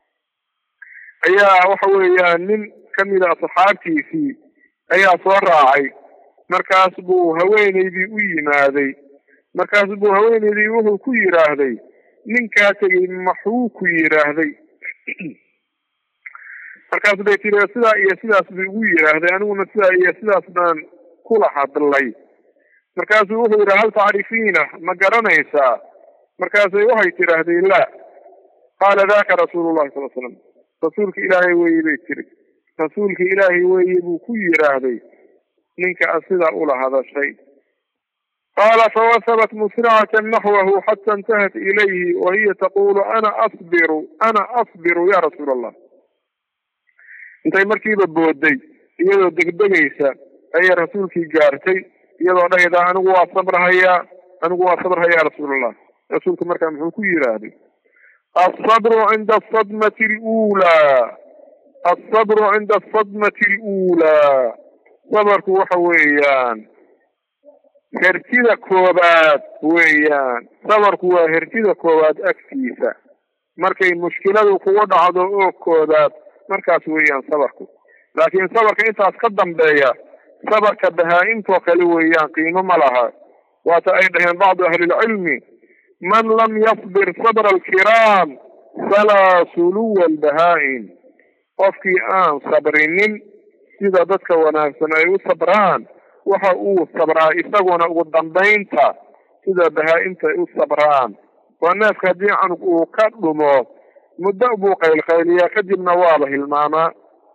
ayaa waxa weeyaan nin kamida asxaabtiisii ayaa soo raacay. markaas buu haweeneydii u yimaaday, markaas buu haweeneydii wuxuu ku yidhaahday ninkaa tegey maxuu ku yidhaahday? markaas bay tiri sidaa iyo sidaas bay ugu yidhaahday, aniguna sidaa iyo sidaas baan kula hadlay. markaasuu wuxuu yidhi hal tacrifiina, ma garanaysaa? markaasay waxay tidhaahday la. qaala daka rasuulu llahi sal slam, rasuulka ilaahay weeye bay tiri, rasuulka ilaahay weeye buu ku yidhaahday ninka a sidaa ula hadashay. qaala fawasabat musracatan naxwahu xata intahat ilayhi wahiya taqulu ana asbiru ya rasuul allah. intay markiiba booday iyadoo degdegaysa ayay rasuulkii gaartay iyadoo dhahayda anigu waa sabrhayaa rasuulallah. rasuulka markaa muxuu ku yidhaahday asabru cinda asadmati aluulaa, sabarku waxa weeyaan hertida koobaad weeyaan. sabarku waa hertida koobaad agtiisa, markay mushkiladu kugu dhacdo oo koobaad markaas weeyaan sabarku. laakiin sabarka intaas ka dambeeya sabarka bahaa-intoo kale weeyaan, qiimo ma laha. waata ay dhaheen bacdu ahlilcilmi man lam yasbir sabra alkiraam falaa suluwa albahaa-in, qofkii aan sabrinin sida dadka wanaagsan ay u sabraan waxa uu sabraa isaguna ugu dambaynta sida bahaa-inta ay u sabraan. waa neefka haddii canug uu ka dhumo muddo buu qaylqayliyaa kadibna waaba hilmaamaa.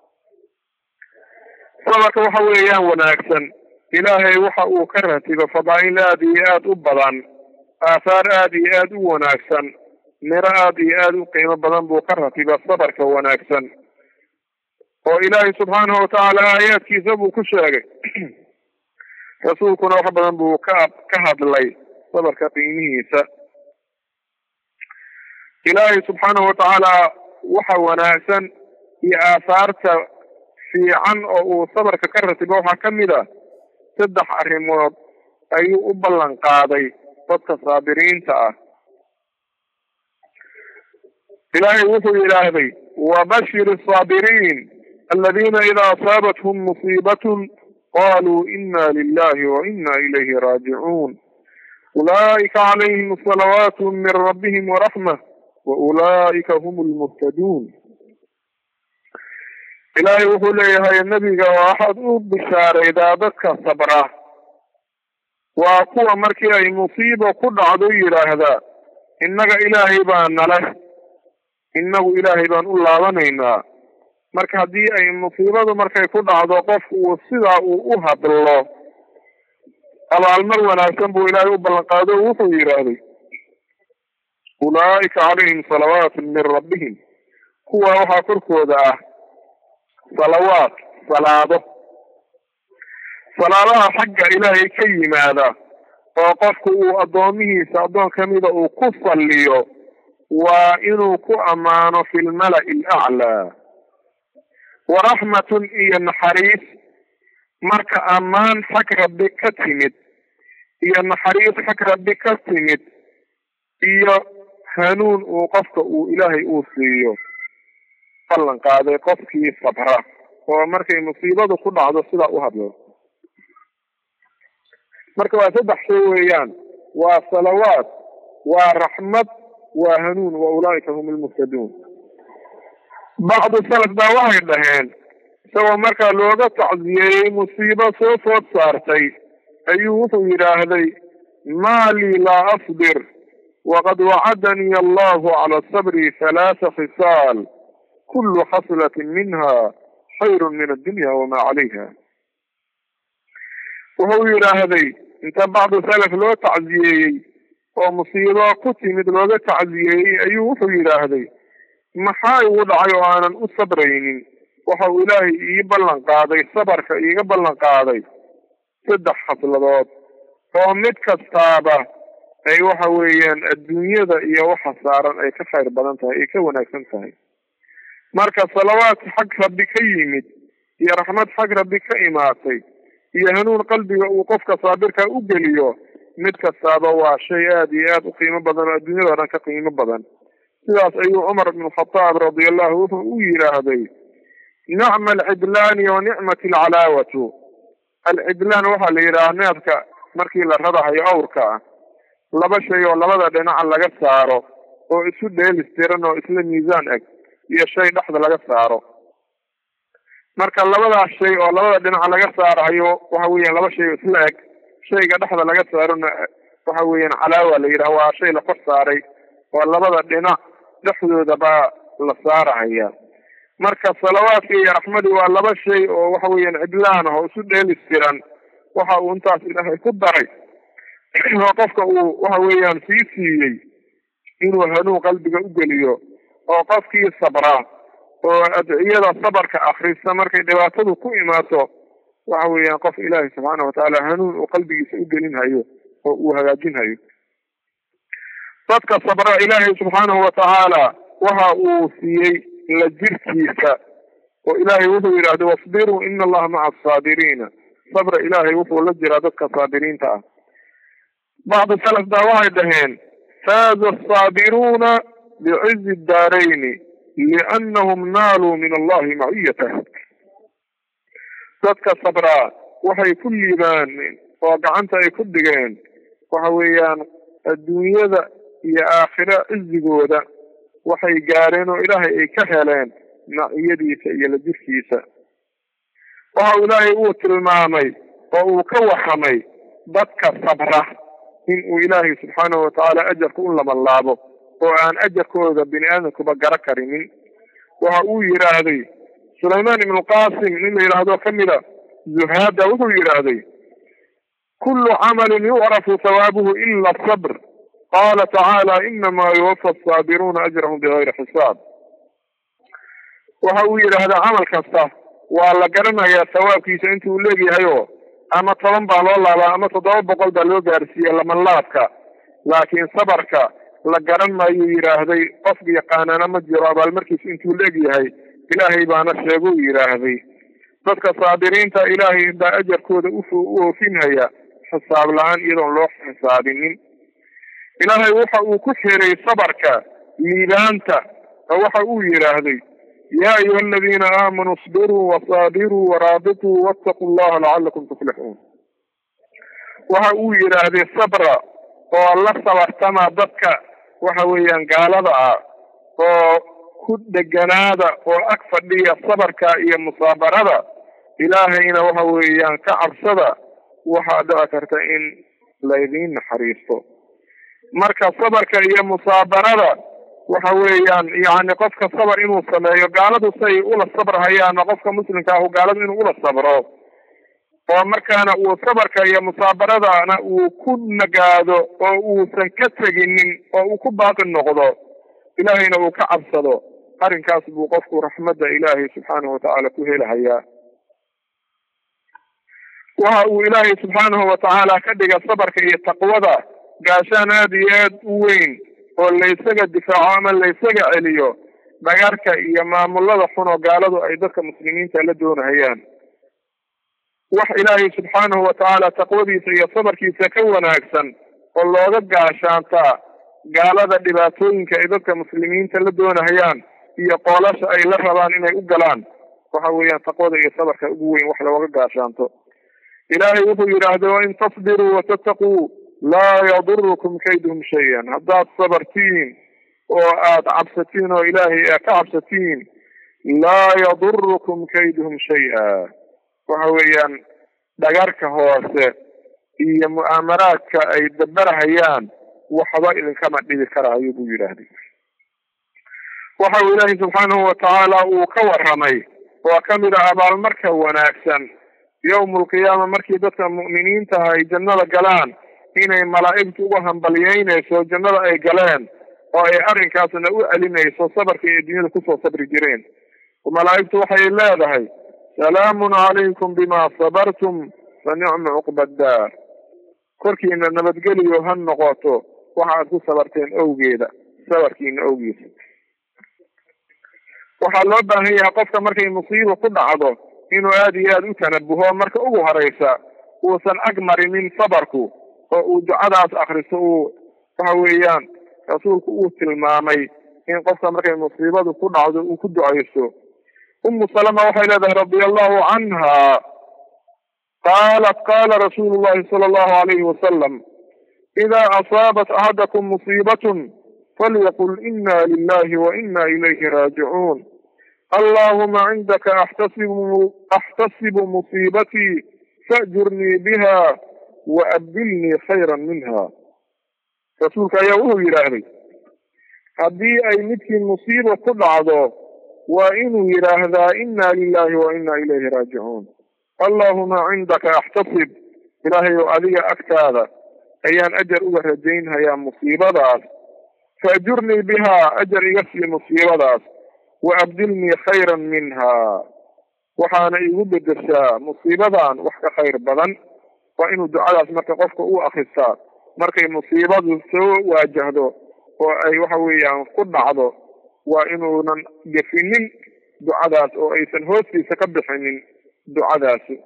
sabarka waxa weeyaan wanaagsan, ilaahay waxa uu ka ratibo fadaa'il aad iyo aad u badan, aahaar aad iyo aad u wanaagsan, miro aad iyo aad u qiimo badan buu ka ratiba sabarka wanaagsan oo ilaahay subxaanahu watacaala aayaadkiisa buu ku sheegay. rasuulkuna wax badan buu ka hadlay sabarka qiimihiisa. ilaahay subxaanahu watacaala waxa wanaagsan iyo aahaarta fiican oo uu sabarka ka ratibo waxaa kamid a 3 arrimood ayuu u ballan qaaday dadka saabiriinta ah. ilaahay wuxuu yidhaahday wabashir asaabiriin aladiina idaa asaabathum musiibatun qaluu ina lilahi wa ina ilayhi raajicuun ulaa'ika calayhim salawaatu min rabbihim waraxma wa ulaa'ika hum lmuhtaduun. ilaahay wuxuu leeyahay nebiga waxaad u bishaaraydaa dadka sabra, waa kuwa markii ay musiibo ku dhacdo yidhaahdaa innaga ilaahay baa nale, innagu ilaahay baan u laabanaynaa. marka haddii ay musiibadu markay ku dhacdo qofku uu sidaa uu u hadlo abaalmar wanaagsan buu ilaahay u ballanqaado o wuxuu yidhaahday ulaa'ika calayhim salawaatu min rabbihim, kuwa waxaa korkooda ah salaadaha xagga ilaahay ka yimaada oo qofku uu addoomihiisa addoon kamida uu ku salliyo وإنه كأمانه في الملأ الأعلى. ورحمة إيا النحريس مرك أمان حق ربي كتمد إيا النحريس حق ربي كتمد إيا هنون وقفك إلهي أوصيه فلن قادة قفكي صبرا ومرك مصيبة كل عضو صدا أهبله مرك واسدح شويان وصلوات ورحمة وهنون وأولئك هم المهتدون. بعض السلف داوها لهين سوى مركا لوغا تعزيي مصيبة صوفت صارتي أيوه إلى هذي ما لي لا أصبر وقد وعدني الله على الصبر 3 خصال كل حصلة منها خير من الدنيا وما عليها. وهو إلى هذي انت بعض السلف لو تعزيي ومصيبة قتمت لوغا تعزيي أيوه إلى هذي maxaa ugu dhacay oo aanan u sabraynin waxa uu ilaahay ii ballan qaaday sabarka iiga ballan qaaday 3 xasladood oo mid kastaaba ay waxa weeyaan adduunyada iyo waxa saaran ay ka khayr badan tahay ay ka wanaagsan tahay. marka salawaat xaq rabbi ka yimid iyo raxmad xaq rabbi ka imaatay iyo hanuun qalbiga uu qofka saabirka u geliyo mid kastaaba waa shay aad iyo aad u qiimo badan oo adduunyada dhan ka qiimo badan. سياس أيو عمر بن الخطاب رضي الله عنه هذي نعم العدلان ونعمة العلاوة. العدلان وحا ليراناتك مركي لرضا هي أوركا لبا شيء ولا بدا دينا على لغا وإسود ديل استيران وإسل ميزانك هي شيء لحظة لغا سارو مركا لبدا الشيء ولا بدا دينا على لغا سارو وحاويا لبا شيء إسلك شيء لحظة لغا سارو وحاويا علاوة ليرا شيء لقص ساري ولا بدا دينا dhexdooda baa la saaraya. marka salawaadka iyo raxmadu waa laba shay oo waxa weeyaan cidlaan ah oo isu dheelistiran waxa uu intaas ilaahay ku daray oo qofka uu waxa weeyaan siiyay inuu hanuun qalbiga u geliyo oo qofkii sabra oo adciyada sabarka akhrista markay dhibaatadu ku imaato waxa weeyaan qof ilaahay subxaanahu wa ta'aala hanuun uu qalbigiisa u gelinayo oo uu hagaajinayo. dadka sabra ilaahay subxaanahu wa tacaala waxa uu siiyey la jirkiisa oo ilaahay wuxuu yidhaahday wasbiruu ina allaha maca asaabiriina sabra ilaahay wuxuu la jiraa dadka saabiriinta ah. bacdu salaf baa waxay dhaheen faaza asaabiruuna bicizi daarayni liannahum naaluu min allahi maciyatah. dadka sabraa waxay ku liibaan oo gacanta ay ku dhigeen waxa weeyaan adduunyada iyo aakhira cizigooda waxay gaareen oo ilaahay ay ka heleen maciyadiisa iyo la jirkiisa. waxa ilaahay uu tilmaamay oo uu ka waxamay dadka sabra in uu ilaahay subxaanahu wa tacaala ajarka u labanlaabo oo aan ajarkooda bini aadamkuba gara karinin. waxa uu yidhaahday sulaymaan ibnu qaasim nin la yidhaahdo ka mida zuhaada wuxuu yidhaahday kullu camalin yucrafu thawaabuhu ila asabr قال تعالى إنما يوفى الصابرون أجرهم بغير حساب. وهو هذا عمل كسته ولا قرنا يا ثواب كيس أنتوا اللي هيو أما طلب على الله أما تضرب قلب الوجارسية لما لافك لكن صبرك la garan maayo yiraahday qofkii yaqaanana ma jiro abaalmarkiis intuu leeyahay ilaahay baana sheego yiraahday dadka saabiriinta ilaahay baa ajarkooda u oofinaya xisaab la'aan iyadoon loo xisaabinin ilaahay waxa uu ku xiray sabarka liibaanta waxa uu yiraahday يا أيها الذين آمنوا اصبروا وصابروا ورابطوا واتقوا الله لعلكم تفلحون وهو يراهدي الصبر والله صبرتما ضدك وحويا قال ذا وكد جنادة وأكثر لي الصبر كأي مصابرة إلهينا وحويا كعب صدى وحدا كرتين ليذين حريصه مركز صبر كأي مصابرة وحويا يعني قفك الصبر إنه الصلاة قالوا سيئول الصبر هيا أنا قفك مسلم كاهو قالوا إنه أول الصبر ومركانا وصبر كايا مصابرة أنا وكنا قادو وسنكتغنين وكبات النقضو إلهينا وكعب صدو قرن كاسب وقفك رحمة إلهي سبحانه وتعالى كهيل هيا وهو إلهي سبحانه وتعالى كدق الصبر كايا التقوى قاشان هذه وين oo laysaga difaaco ama laysaga celiyo dhagarka iyo maamulada xun oo gaaladu ay dadka muslimiinta la doonahayaan. wax ilaahay subxaanahu watacaala taqwadiisa iyo sabarkiisa ka wanaagsan oo looga gaashaantaa gaalada dhibaatooyinka ay dadka muslimiinta la doonahayaan iyo qoolasha ay la rabaan inay u galaan, waxa weeyaan taqwada iyo sabarka ugu weyn wax looga gaashaanto. ilaahay wuxuu yidhaahda wain tasbiruu watattaquu laa yadurukum kayduhum shay-an. haddaad sabartiin oo aada cabsatiin oo ilaahay ka cabsatiin, laa yadurukum kayduhum shay-a. waxa weeyaan dhagarka hoose iyo mu'aamaraadka ay dabarahayaan waxba idinkama dhibi karaayo buu yidhaahday. waxa uu ilaahay subxaanahu watacaala uu ka warramay oo kamid ah abaalmarka wanaagsan yawmulqiyaama markii dadka mu'miniintaha ay jannada galaan inay malaa'igtu uga hambalyeynayso jannada ay galeen oo ay arrinkaasna u celinayso sabarka ay dunyada kusoo sabri jireen. malaa'igtu waxay leedahay salaamun calaykum bima sabartum fa nicma cuqba daar. korkiina nabadgeliyo ha noqoto waxa aad ku sabarteen owgeeda, sabarkiina owgiisa. waxaa loo baahan yahay qofka markay musiibo ku dhacdo inuu aada iyo aada u tanabuho marka ugu horeysa uusan ag marinin sabarku oo uu ducadaas akriso. waxa weeyaan rasuulku uu tilmaamay in qofka markay musiibadu ku dhacdo uu ku ducayso. umu salama waxay leedahay radia allahu canha qaalat qaala rasuulu llahi sala allahu alayhi wasalam idaa asaabat axadakum musiibatun falyaqul ina lilahi wa ina ilayhi raajicuun. allahuma cindaka axtasibu musiibatii fa'jurnii biha wa abdilnii khayran minha. rasuulka ayaa wuxuu yidhaahday haddii ay midkiin musiiba ku dhacdo waa inuu yidhaahdaa ina lilahi wa ina ilayhi raajicuun. allahuma cindaka axtasib, ilaahay oo adiga agtaada ayaan ajar uga rajaynhayaa musiibadaas. faajurnii bihaa, ajar iga sii musiibadaas. wa abdilnii khayran minhaa, waxaana igu bedeshaa musiibadan wax ka khayr badan. waa inuu ducadaas marka qofka u akristaa markay musiibadu soo waajahdo oo ay waxa weeyaan ku dhacdo. waa inuunan gefinin ducadaas oo aysan hoostiisa ka bixinin ducadaasi.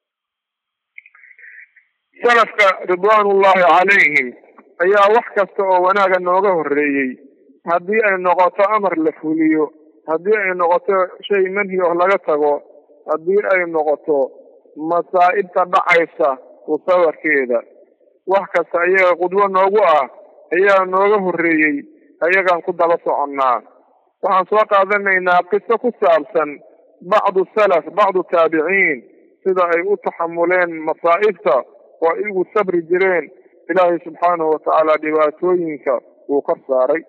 salafka ridwaanullahi calayhim ayaa wax kasta oo wanaaga nooga horreeyey, haddii ay noqoto amar la fuliyo, haddii ay noqoto shay manhi oo laga tago, haddii ay noqoto masaa'ibta dhacaysa u sabarkeeda, wax kasta ayaga qudwo noogu ah ayaa nooga horreeyey, ayagaan ku daba soconnaa. waxaan soo qaadanaynaa qiso ku saabsan bacdu salaf, bacdu taabiciin, sida ay u taxamuleen masaa'ibta oo ay ugu sabri jireen ilaahay subxaanahu watacaala dhibaatooyinka uu kor saaray.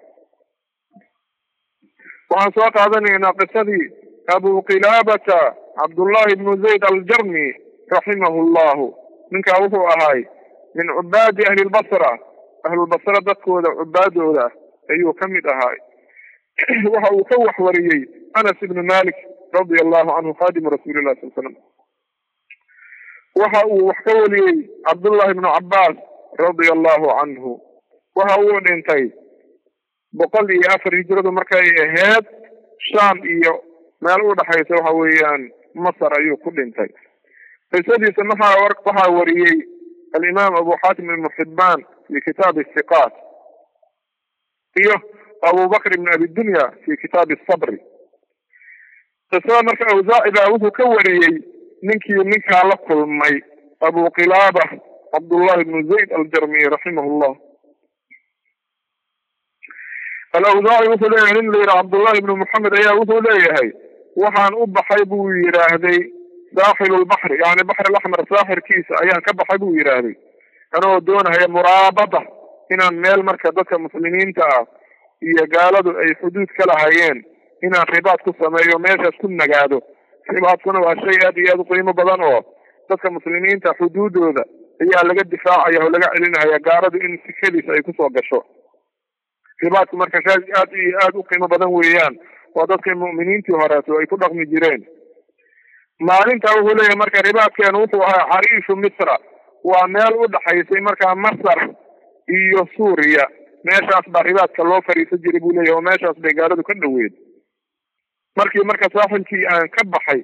waxaan soo qaadanaynaa qisadii abu qilaabata cabdullahi ibnu zayd aljarmi raximahu llahu. ninkaa wuxuu ahay min cubaadi ahli lbasra, ahlulbasra dadkooda cubaadooda ayuu ka mid ahay. waxa uu ka waxwariyey anas ibnu malik radia allahu canhu khadimu rasuuli llahi sal slam. waxa uu wax ka wariyey cabdullahi ibnu cabbaas radia allahu canhu. waxa uu dhintay 104 hijradu markay ahayd, shaam iyo meel u dhaxaysa waxa weeyaan masar ayuu ku dhintay. qisadiisa waxaa wariyey alimaam abu xaatim ibnu xibbaan fi kitaab asiqaat iyo abu bakr ibn abi dunya fi kitaab asabri. qisada marka awsaaci baa wuxuu ka wariyey ninkii ninkaa la kulmay abu qilaaba cabdullahi ibnu zayd aljarmi raximahullah. alawsaaci wuxuu leeyahay nin la yidhaha cabdullahi ibnu moxamed ayaa wuxuu leeyahay waxaan u baxay buu yidhaahday saaxilu lbaxri, yani baxr alaxmar saaxirkiisa ayaan ka baxay buu yidhaahday anoo doonahaya muraabada inaan meel marka dadka muslimiinta ah iyo gaaladu ay xuduud ka lahayeen inaan ribaad ku sameeyo, meeshaas ku nagaado. ribaadkuna waa shay aad iyo aad u qiimo badan oo dadka muslimiinta xuduudooda ayaa laga difaacaya oo laga celinaya gaaladu in sikadiisa ay kusoo gasho. ribaadku marka shay aad iyo aad u qiimo badan weeyaan oo dadka mu'miniintii horeeto ay ku dhaqmi jireen. maalintaa wuxuu leeyahay marka ribaadkeenu wuxuu ahaa cariishu misra, waa meel u dhaxaysay markaa masar iyo suuriya meeshaas baa ribaadka loo fariisan jiray buu leeyahay oo meeshaas bay gaaladu ka dhoweed markii marka saaxilkii aan ka baxay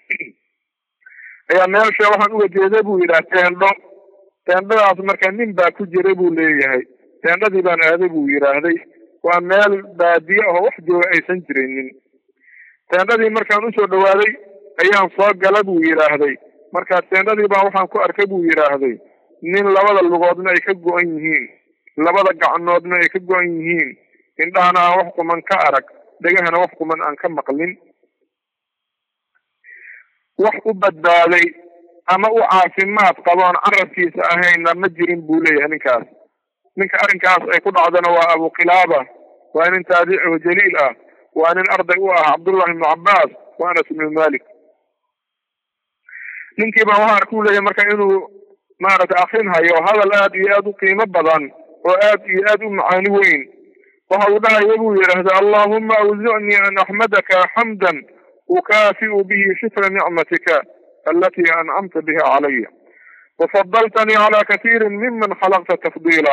ayaa meesha waxaan uga jeeday buu yidhaha teendhadaas marka nin baa ku jira buu leeyahay teendhadii baan aaday buu yidhaahday waa meel baadiye oo wax jooga aysan jirinin teendhadii markaan usoo dhawaaday ayaan soo gala buu yidhaahday markaa teendhadii baa waxaan ku arkay buu yidhaahday nin labada lugoodna ay ka go-an yihiin labada gacnoodna ay ka go-an yihiin indhahana aan wax quman ka arag dhegahana wax quman aan ka maqlin wax u badbaaday ama u caafimaad qaboon carabkiisa ahayna ma jirin buu leeyahay ninkaas ninka arrinkaas ay ku dhacdana waa Abu Qilaaba waa nin taabici oo jaliil ah waa nin arday u ah Cabdullah ibn Abbas wa Anas ibn Malik ninkii baa waxaan ku leeyahay marka inuu maaragtay akhrinhayo hadal aad iyo aad u qiimo badan oo aad iyo aad u macaani weyn waxa uu dhahayo buu yidhaahda allahumma awzi'ni an axmadaka xamdan ukaafi'u bihi shukra nicmatika التي أنعمت بها علي وفضلتني على كثير ممن خلقت تفضيلا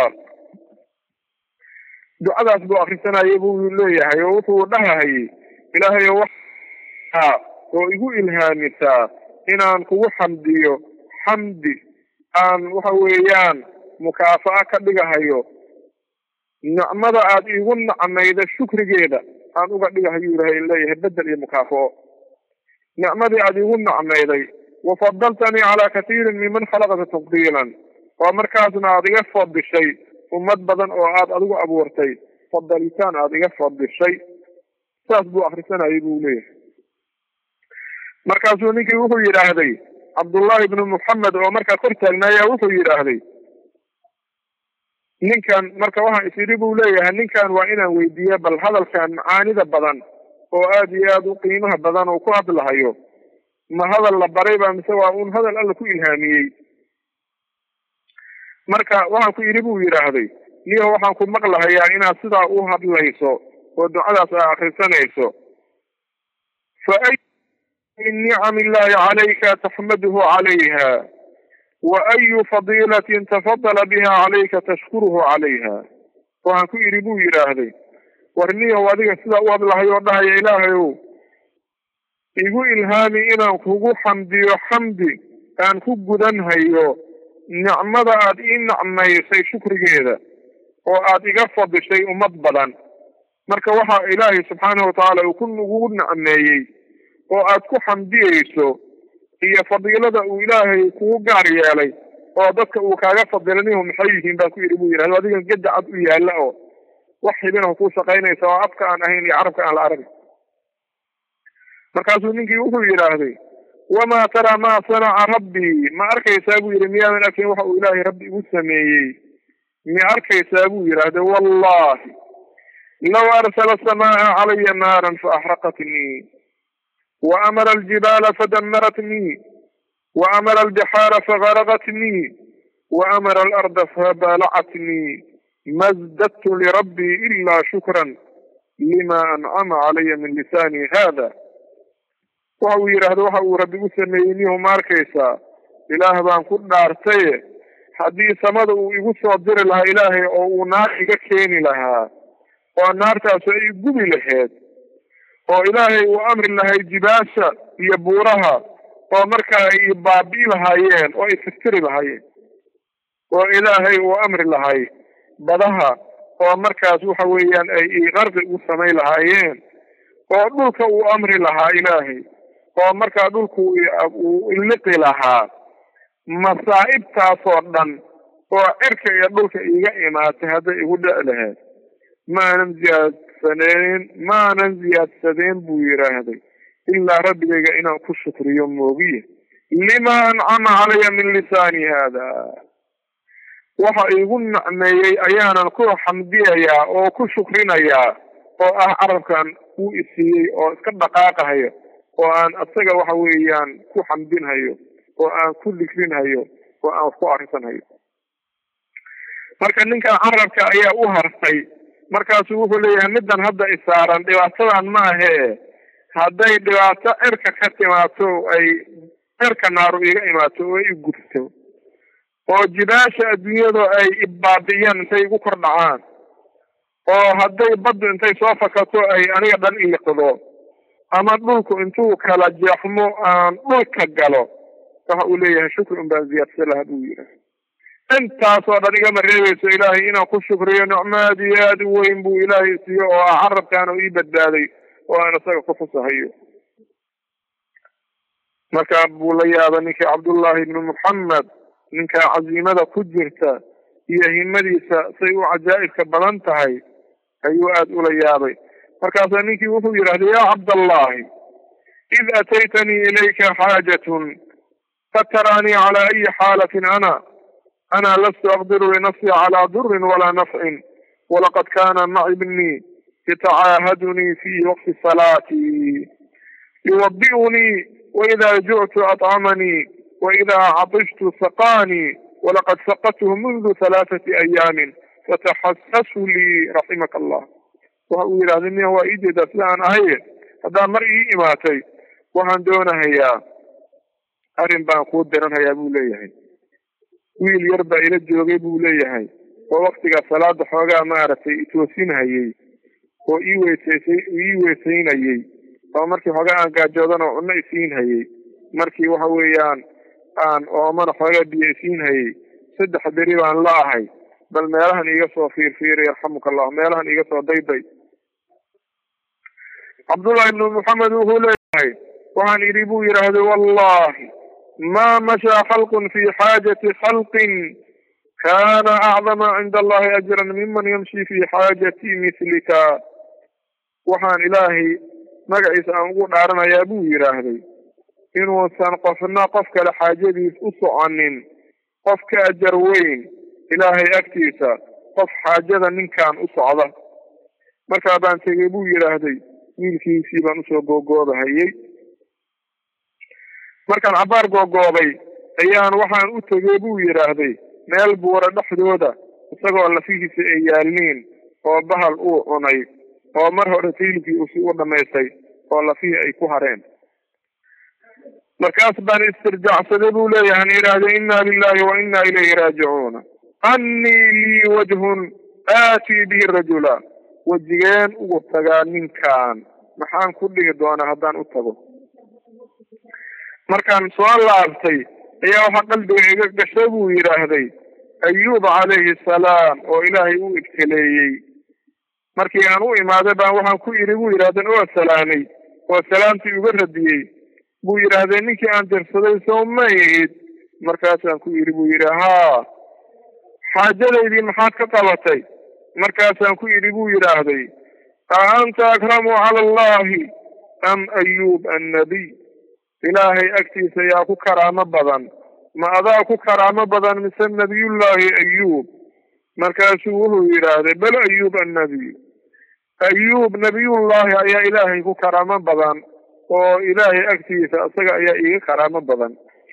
دعاء أسبوع آخر سنة يبو إليه وطو لها هي إلهي وحا وإيقو إلهامتا إن أنكو حمدي أن وحويان مكافأة كدقها هيو نعمة آد إيقو نعمة إذا الشكر جيدا أن أقدقها يورها إليه بدل مكافأة نعمة آد إيقو نعمة إذا وفضلتني على كثير ممن خلقت تفضيلا ومركزنا عاد يفضل الشيء ومدبدا وعاد أدو أبورتي فضلتان عاد يفضل الشيء ساسبو آخر سنة يقوليه مركزوني كي وحو يراهدي عبد الله بن محمد ومركز قرتلنا يا وحو يراهدي نين مركز واحد يسيريبو ليه نين كان وإنا ويديا بل هذا كان معاني ذا بدن وآدي آدو قيمها بدن وكواب لهايو ما هذا اللي بريبا مسوى هذا اللي كو إلهامي مركا waxaan ku iri buu yiraahday niyo waxaan ku maqlahayaa inaad sida u hadlayso oo ducadaas akhrisanayso fa ay ni'am illahi alayka tahmaduhu alayha wa ay fadilatin tafaddala biha alayka tashkuruhu alayha waxaan ku iri buu yiraahday warniyo adiga sida u hadlahayo dhahay ilaahayow igu ilhaami inaan kugu xamdiyo xamdi aan ku gudan hayo nicmada aad ii nacmaysay shukrigeeda oo aad iga fadishay ummad badan marka waxa ilaahay subxaanahu watacaala uu kugu nacmeeyey oo aad ku xamdiyeyso iyo fadiilada uu ilaahay kugu gaar yeelay oo dadka uu kaaga fadilaniyo maxay yihiin baan ku yidhi buu yidhahda adigan gedda cad u yaalla oo wax xibinaha ku shaqaynaysa oo afka aan ahayn iyo carabka aan la arag markaasuu ninkii wuxuu yidhaahday وما ترى ما صنع ربي ما أركي سابو يرميا من أكين وحو إلهي ربي وسميي ما أركي سابو يرهد والله لو أرسل السماء علي نارا فأحرقتني وأمر الجبال فدمرتني وأمر البحار فغرقتني وأمر الأرض فبلعتني ما ازددت لربي إلا شكرا لما أنعم علي من لساني هذا وهو يرهد وهو ربي وسميني وماركيسا إله بان كل نارتي حديث ماذا يقصد دير لها إلهي أو نار كيني لها ونار تاسعي قبي لهيد وإلهي وأمر لها جباشة يبورها ومركا يبابي لها ين ويفتر لها ين وإلهي وأمر لها بدها ومركا سوحويا أي غرب وسمي لها ين ودولك وأمر لها إلهي ومركا دولك وإلقي لها مصائب تاسودن وإركا يدولك إيجا إمات هذا يهود لها ما ننزياد سنين بويرا هذا إلا ربي إنا كشكر يوم موغيه لما أنعم علي من لساني هذا وحا يقول نعمي أيانا كو حمدية يا أو كشكرين يا أو أعرف كان كو إسيي أو إسكب دقاقة هيو وأن أتسقى وحويان كو حمدين هيو وأن كو ذكرين هيو وأن كو عرفان هيو marka ninka carabka ayaa u hartay markaas wuxuu leeyahay midan hadda isaaran dhibaatadan ma ahe haday dhibaato cirka ka timaato ay cirka naaru iga imaato oo ay gurto oo jibaasha adduunyada ay ibaadiyaan intay ugu kordhacaan oo hadday baddu intay soo fakato ay aniga dhan iliqdo ama dhulku intuu kala jeexmo aan dhulka galo waxa uu leeyahay shukri un baan ziyaadsan lahaa buu yidhi intaasoo dhan igama reebayso ilaahay inaan ku shukriyo nicmaad iyo aad u weyn buu ilaahay siiyo oo ah carabkaan uu ii badbaaday oo aan isaga ku fusahayo markaa buu la yaaba ninkii cabdullaahi ibnu muxamed ninkaa casiimada ku jirta iyo himadiisa say u cajaa'ibka badan tahay ayuu aad ula yaabay markaasaa ninkii wuxuu yidhahday yaa cabdallahi id ataytanii ilayka xaajatun fataraanii calaa ayi xaalatin ana lastu aqdiru linafsii calaa durin walaa nafcin walaqad kaana maci ibnii yatacaahadunii fii waqti salaatii yuwaddi'unii waidaa juctu acamanii waidaa catishtu saqaanii walaqad saqatuhu mundu 3 ayaamin fataxasasu lii raximaka allah waxa uu yidhahday miya waa ii jeedaa sida aan ahaye haddaa mar ii imaatay waxaan doonahayaa arrin baan kuu diranhayaa buu leeyahay wiil yar baa ila joogay buu leeyahay oo waktiga salaada xoogaa maaragtay itoosinhayey oo ii weysaynayey oo markii xoogaa aan gaajoodan oo cunno isiinhayey markii waxa weeyaan aan oomana xoogaa biyo isiinhayey 3 beri baan la ahay bal meelahan iga soo fiirfiiray yarxamuka allah meelahan iga soo dayday cabdullahi ibnu muxamed wuxuu leeyahay waxaan idhi buu yidhaahday wallahi ma mashaa khalqun fi xaajati khalqin kana acdama cinda allahi ajran miman yamshi fi xaajati mislika waxaan ilaahay magaciisa aan ugu dhaaranayaa buu yidhaahday inuusan qofna qof kale xaajadiis u soconin qof ka ajar weyn ilaahay agtiisa qof xaajada ninkan u socda markaa baan tegey buu yidhaahday wiilkiisii baan usoo googoobahayey markaan cabaar googoobay ayaan waxaan u tegey buu yidhaahday meel buura dhexdooda isagoo lafihiisa ay yaalniin oo bahal uu cunay oo mar hore tiilkii usi u dhamaystay oo lafihii ay ku hareen markaas baan istirjaacsaday buu leeyahan yidhaahday inna lilahi wa inna ilayhi raajicuuna annii lii wajhun aatii bihi rajula wejigeen ugu tagaa ninkan maxaan ku dhihi doonaa haddaan u tago markaan soo laabtay ayaa waxaa qalbiga iga gashay buu yidhaahday ayuub calayhi salaam oo ilaahay u ibtileeyey markii aan u imaaday baan waxaan ku idhi buu yidhahden oo salaamay oo salaamtii uga radiyey buu yidhaahdee ninkii aan dirsaday soo ma ihid markaasaan ku idhi buu yidhi haa xaajadaydii maxaad ka qabatay markaasaan ku idhi buu yidhaahday a anta akramu cala allahi am ayuub annabiy ilaahay agtiisa yaa ku karaamo badan ma adaa ku karaamo badan mise nabiyullaahi ayuub markaasuu wuxuu yidhaahday bal ayuub annabiy ayuub nabiyullaahi ayaa ilaahay ku karaamo badan oo ilaahay agtiisa isaga ayaa iiga karaamo badan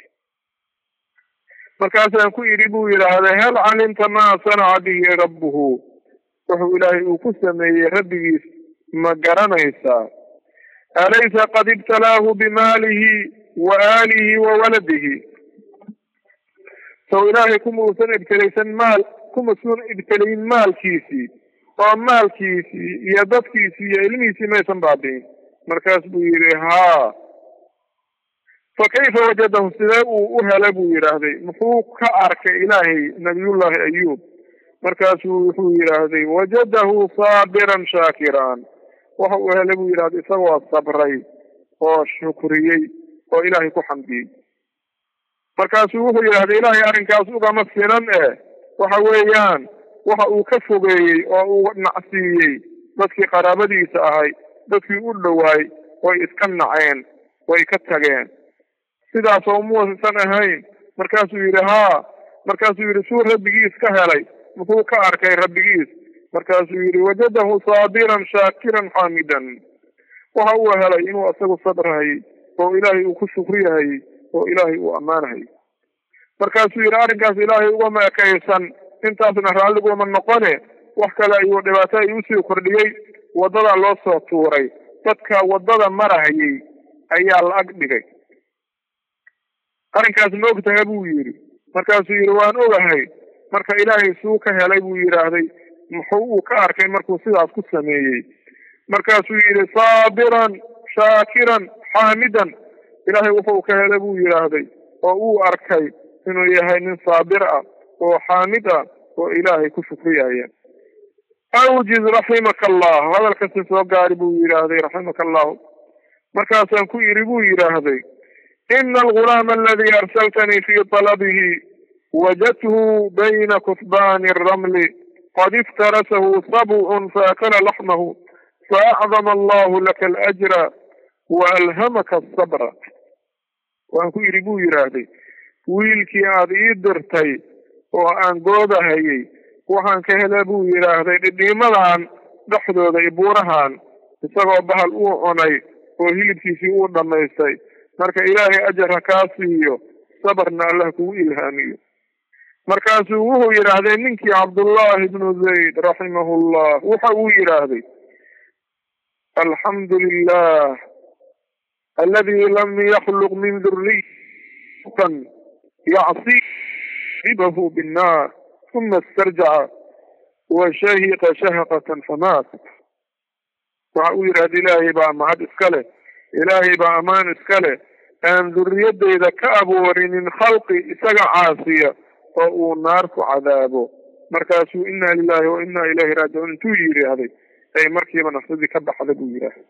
markaasaan ku idhi buu yidhaahday hal calimta maa sanaca bihi rabbuhu wuxuu ilaahay uu ku sameeyey rabbigiis ma garanaysaa alaysa qad ibtalaahu bimaalihi wa aalihi wa waladihi sow ilaahay kumausan ibtilaysan kumausan ibtilayin maalkiisii oo maalkiisii iyo dadkiisii iyo ilmihiisii maysan baabi'in markaas buu yidhi haa fa kayfa wajadahu sidee uu u helay buu yidhaahday muxuu ka arkay ilaahay nabiyullaahi ayuub markaasuu wuxuu yidhaahday wajadahu saabiran shaakiran waxa uu helay buu yidhahday isagoo sabray oo shukriyey oo ilaahay ku xamdiyey markaasuu wuxuu yidhahday ilaahay arrinkaas ugama sinan waxa weeyaan waxa uu ka fogeeyey oo uu nacsiiyey dadkii qaraabadiisa ahay dadkii u dhowaay way iska naceen way ka tageen sidaasoo muusan ahayn markaasuu yidhi haa markaasuu yidhi suu rabbigiis ka helay muxuu ka arkay rabbigiis markaasuu yidhi wajadahu saabiran shaakiran xaamidan waxa uu helay inuu isagu sabrahayey oo ilaahay uu ku shukriyahayey oo ilaahay uu ammaanahayey markaasuu yidhi arrinkaas ilaahay ugama ekaysan intaasna raalliguma noqone wax kale ayuu dhibaato ay usii kordhiyey waddadaa loo soo tuuray dadka waddada marahayey ayaa la ag dhigay arrinkaas ma ogtaha buu yidhi markaasuu yidhi waan ogahay marka ilaahay suu ka helay buu yidhaahday muxuu ka arkay markuu sidaas ku sameeyey markaasuu yidhi saabiran shaakiran xaamidan ilaahay wuxuu ka helay buu yidhaahday oo uu arkay inuu yahay nin saabir ah oo xaamid ah oo ilaahay ku shukriyaya awjiz raximaka allah hadalkasi soo gaari buu yidhaahday raximaka allahu markaasaan ku yidhi buu yidhaahday ina algulaama aladii arsaltanii fii talabihi wajadhu bayna kutbaani aramli qad iftarasahu sabcun faakala laxmahu faacdama allahu laka alajra waalhamaka asabra waan ku yidhi buu yidhaahday wiilkii aad ii dirtay oo aan goobahayey waxaan ka hele buu yidhaahday dhidhiimadan dhexdooda iyo buurahan isagoo bahal uu cunay oo hilibkiisii uu dhammaystay marka ilaahay ajar ha kaa siiyo sabarna allah kugu ilhaamiyo markaasuu wuxuu yidhaahday ninkii cabdullaahi ibnu zayd raximahullah waxa uu yidhaahday alxamdu lilah aladi lam yakhluq min duriyatan yacsibahu binnaar uma istarjaca washahiqa shahqatan famaat waxa uu yidhahda ilaahay baa mahad iska leh ilaahay baa ammaan iska leh aan duriyadeyda ka abuurinin khalqi isaga caasiya oo uu naar ku cadaabo markaasuu inna lilahi wa inna ilayhi raajicuun intuu yidhaahday ay markiiba nafsadii ka baxda buu yidhaahday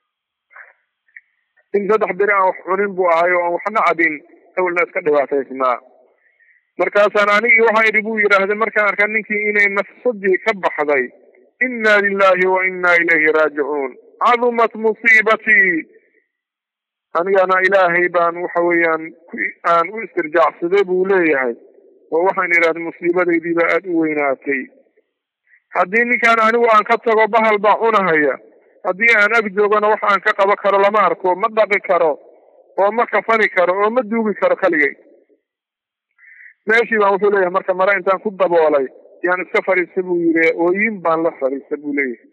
in 3 beri aan wax cunin buu ahay oo aan waxna cabin awalna iska dhibaataysnaa markaasaan anigii waxaan idhi buu yidhaahday markaan arkaa ninkii inay nafsadii ka baxday inna lilahi wa inna ilayhi raajicuun cadumat musiibatii anigana ilaahay baan waxa weeyaan aan u istirjaacsaday buu leeyahay oo waxaan idhahday musiibadaydii baa aada u weynaatay haddii ninkaan anigu aan ka tago bahal baa cunahaya haddii aan ag joogana wax aan ka qabo karo lama arko ma dhaqi karo oo ma kafani karo oo ma duugi karo kaligay meeshii baan wuxuu leeyahay marka mare intaan ku daboolay yaan iska fadhiista buu yidhi ooyin baan la fadhiista buu leeyahay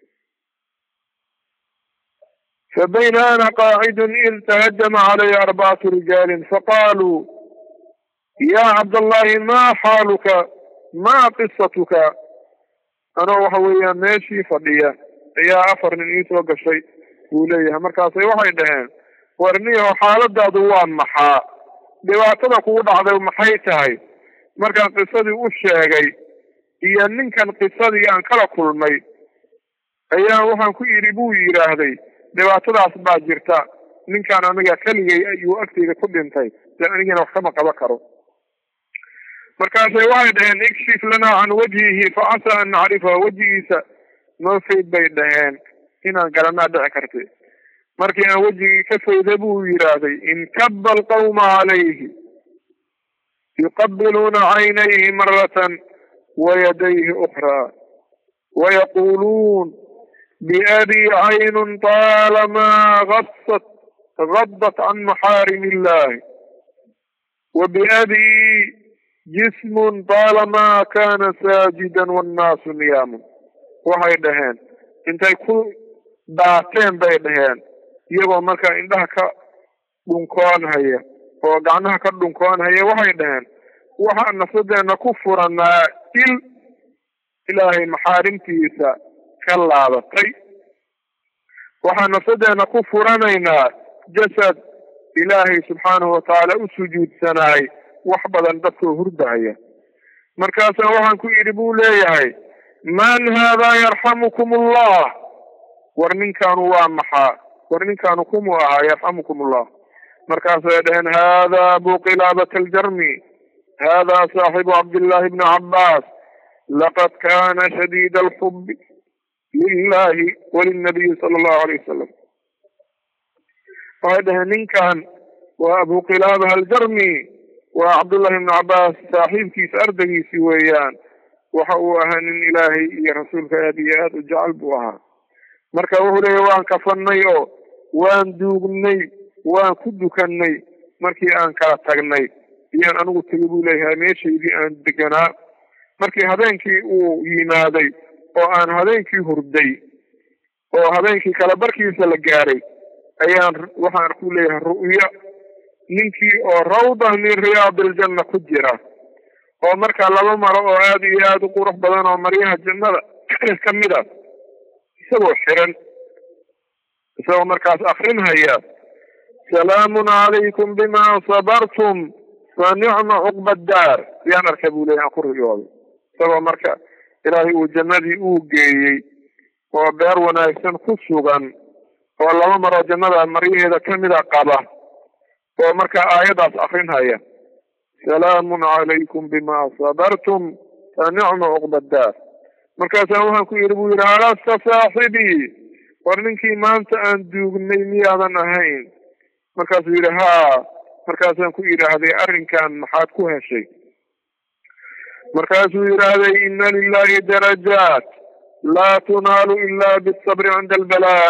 فبين أنا قاعد إذ تهجم علي 4 رجال فقالوا يا عبد الله ما حالك ما قصتك أنا وحويا ماشي فضية يا أفر من إيسو قشي وليها مركاسي وحي دهين ورنيه حالة دادوان محا دباتنا قود عدو محيتهاي مركان قصدي وشاقي إيا ننكن قصدي أن كلا كل مي أيها وحن كو يريبو يراهدي dhibaatadaas baa jirta ninkaan aniga keligay ayuu agteyda ku dhintay de anigana wax kama qaba karo markaasay waxay dhaheen ikshif lanaa can wajhihi facasa an nacrifaha wejigiisa noo fayd bay dhaheen inaan garanaa dhici karta markii aan wejigii ka fayda buu yidhaahday inkaba alqawma calayhi yuqabiluuna caynayhi maratan wayadayhi ukraa wayaquuluun بأبي عين طالما غضت عن محارم الله وبأبي جسم طالما كان ساجدا والناس نيام waxay dhaheen intay ku daateen bay dhaheen iyagoo markaa indhaha ka dhunkoonhaya oo gacmaha ka dhunkoonhaya waxay dhaheen waxaan nafsadeena ku furanaa ilaahay maxaarimtiisa ka laabatay waxaan nafsadeena ku furanaynaa jasad ilaahay subxaanahu watacaala u sujuudsanaay wax badan dadkoo hurdahaya markaasa waxaan ku yidhi buu leeyahay man haadaa yarxamukum allah war ninkaanu waa maxaa war ninkaanu kumu ahaa yarxamukum allah markaasay dhaheen haadaa abu qilaabata aljarmi haadaa saaxibu cabdillahi bni cabbaas laqad kaana shadiida alxubbi lilahi walinabiyi sala allahu alayh wasalam waxay dhaheen ninkan waa abu qilaaba aljarmi waa cabdullahi ibnu cabbaas saaxiibkiisa ardaygiisi weeyaan waxa uu ahaa nin ilaahay iyo rasuulka aad iyo aad u jecel buu ahaa marka wuxuu leeyahy waan kafanay oo waan duugnay waan ku dukanay markii aan kala tagnay iyaan anigu tegay buu leeyahay meeshaydii aan deganaa markii habeenkii uu yimaaday oo aan habeenkii hurday oo habeenkii kala barkiisa la gaaray ayaan waxaan ku leeyahay ru'ya ninkii oo rawda min riyaad aljanna ku jira oo markaa 2 maro oo aad iyo aad u qurux badan oo maryaha jannada kamida isagoo xiran isagoo markaas akrinhaya salaamun calaykum bima sabartum fa nicma cuqba daar yaan arkay buu leeyahay aan ku riyooday isagoo marka ilaahay uu jannadii uu geeyey oo beer wanaagsan ku sugan oo laba maroo jannada maryaheeda kamida qaba oo marka aayadaas akrinhaya salaamun calaykum bima sabartum fa nicma cuqba daar markaasaa waxaan ku yidhi buu yidhi alasta saaxibii war ninkii maanta aan duugnay miyaadan ahayn markaasuu yidhi haa markaasaan ku yidhaahday arrinkan maxaad ku heshay markaasuu yidhaahday ina lilahi darajaat laa tunaalu ila bisabri cinda albalaa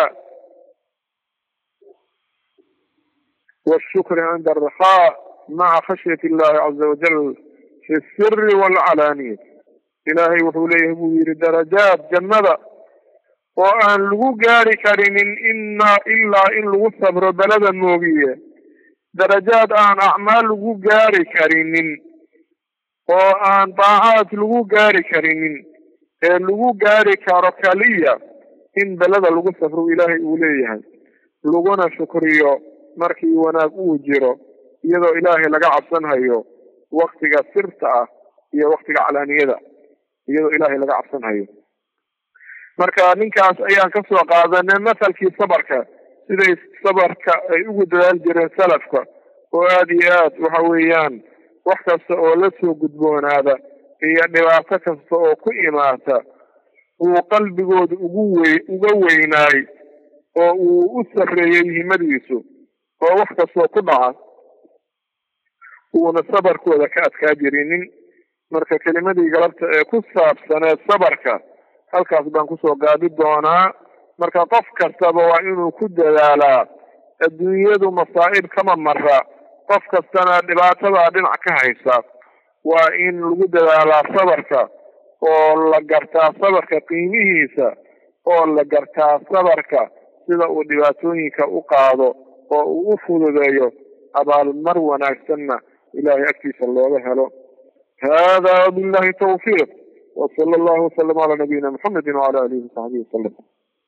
washukri cinda alraxaa maca khashyati illahi caza wajal fi siri waalcalaaniya ilaahay wuxuu leeyahay buu yidhi darajaad jannada oo aan lagu gaari karinin ilaa in lagu sabro belada moogiye darajaad aan acmaal lagu gaari karinin oo aan daacaad lagu gaari karinin ee lagu gaari karo kaliya in belada lagu sabro ilaahay uu leeyahay laguna shukriyo markii wanaag uu jiro iyadoo ilaahay laga cabsanhayo waktiga sirta ah iyo waktiga calaaniyada iyadoo ilaahay laga cabsanhayo marka ninkaas ayaan kasoo qaadanay masalkii sabarka siday sabarka ay ugu dadaal jireen salafka oo aada iyo aad waxa weeyaan wax kasta oo lasoo gudboonaada iyo dhibaato kasta oo ku imaata uu qalbigooda uga weynaay oo uu u sarreeyey himadiisu oo wax kastoo ku dhaca uuna sabarkooda ka adkaa jirinin marka kelimadii galabta ee ku saabsaneed sabarka halkaas baan kusoo gaabi doonaa marka qof kastaba waa inuu ku dadaalaa adduunyadu masaa'ib kama mara qof kastana dhibaatadaa dhinac ka haysa waa in lagu dadaalaa sabarka oo la gartaa sabarka qiimihiisa oo la gartaa sabarka sida uu dhibaatooyinka u qaado oo uu u fududeeyo abaalmar wanaagsanna ilaahay agtiisa looga helo hada billahi tawfiiq وصلى الله وسلم على نبينا محمد وعلى آله وصحبه وسلم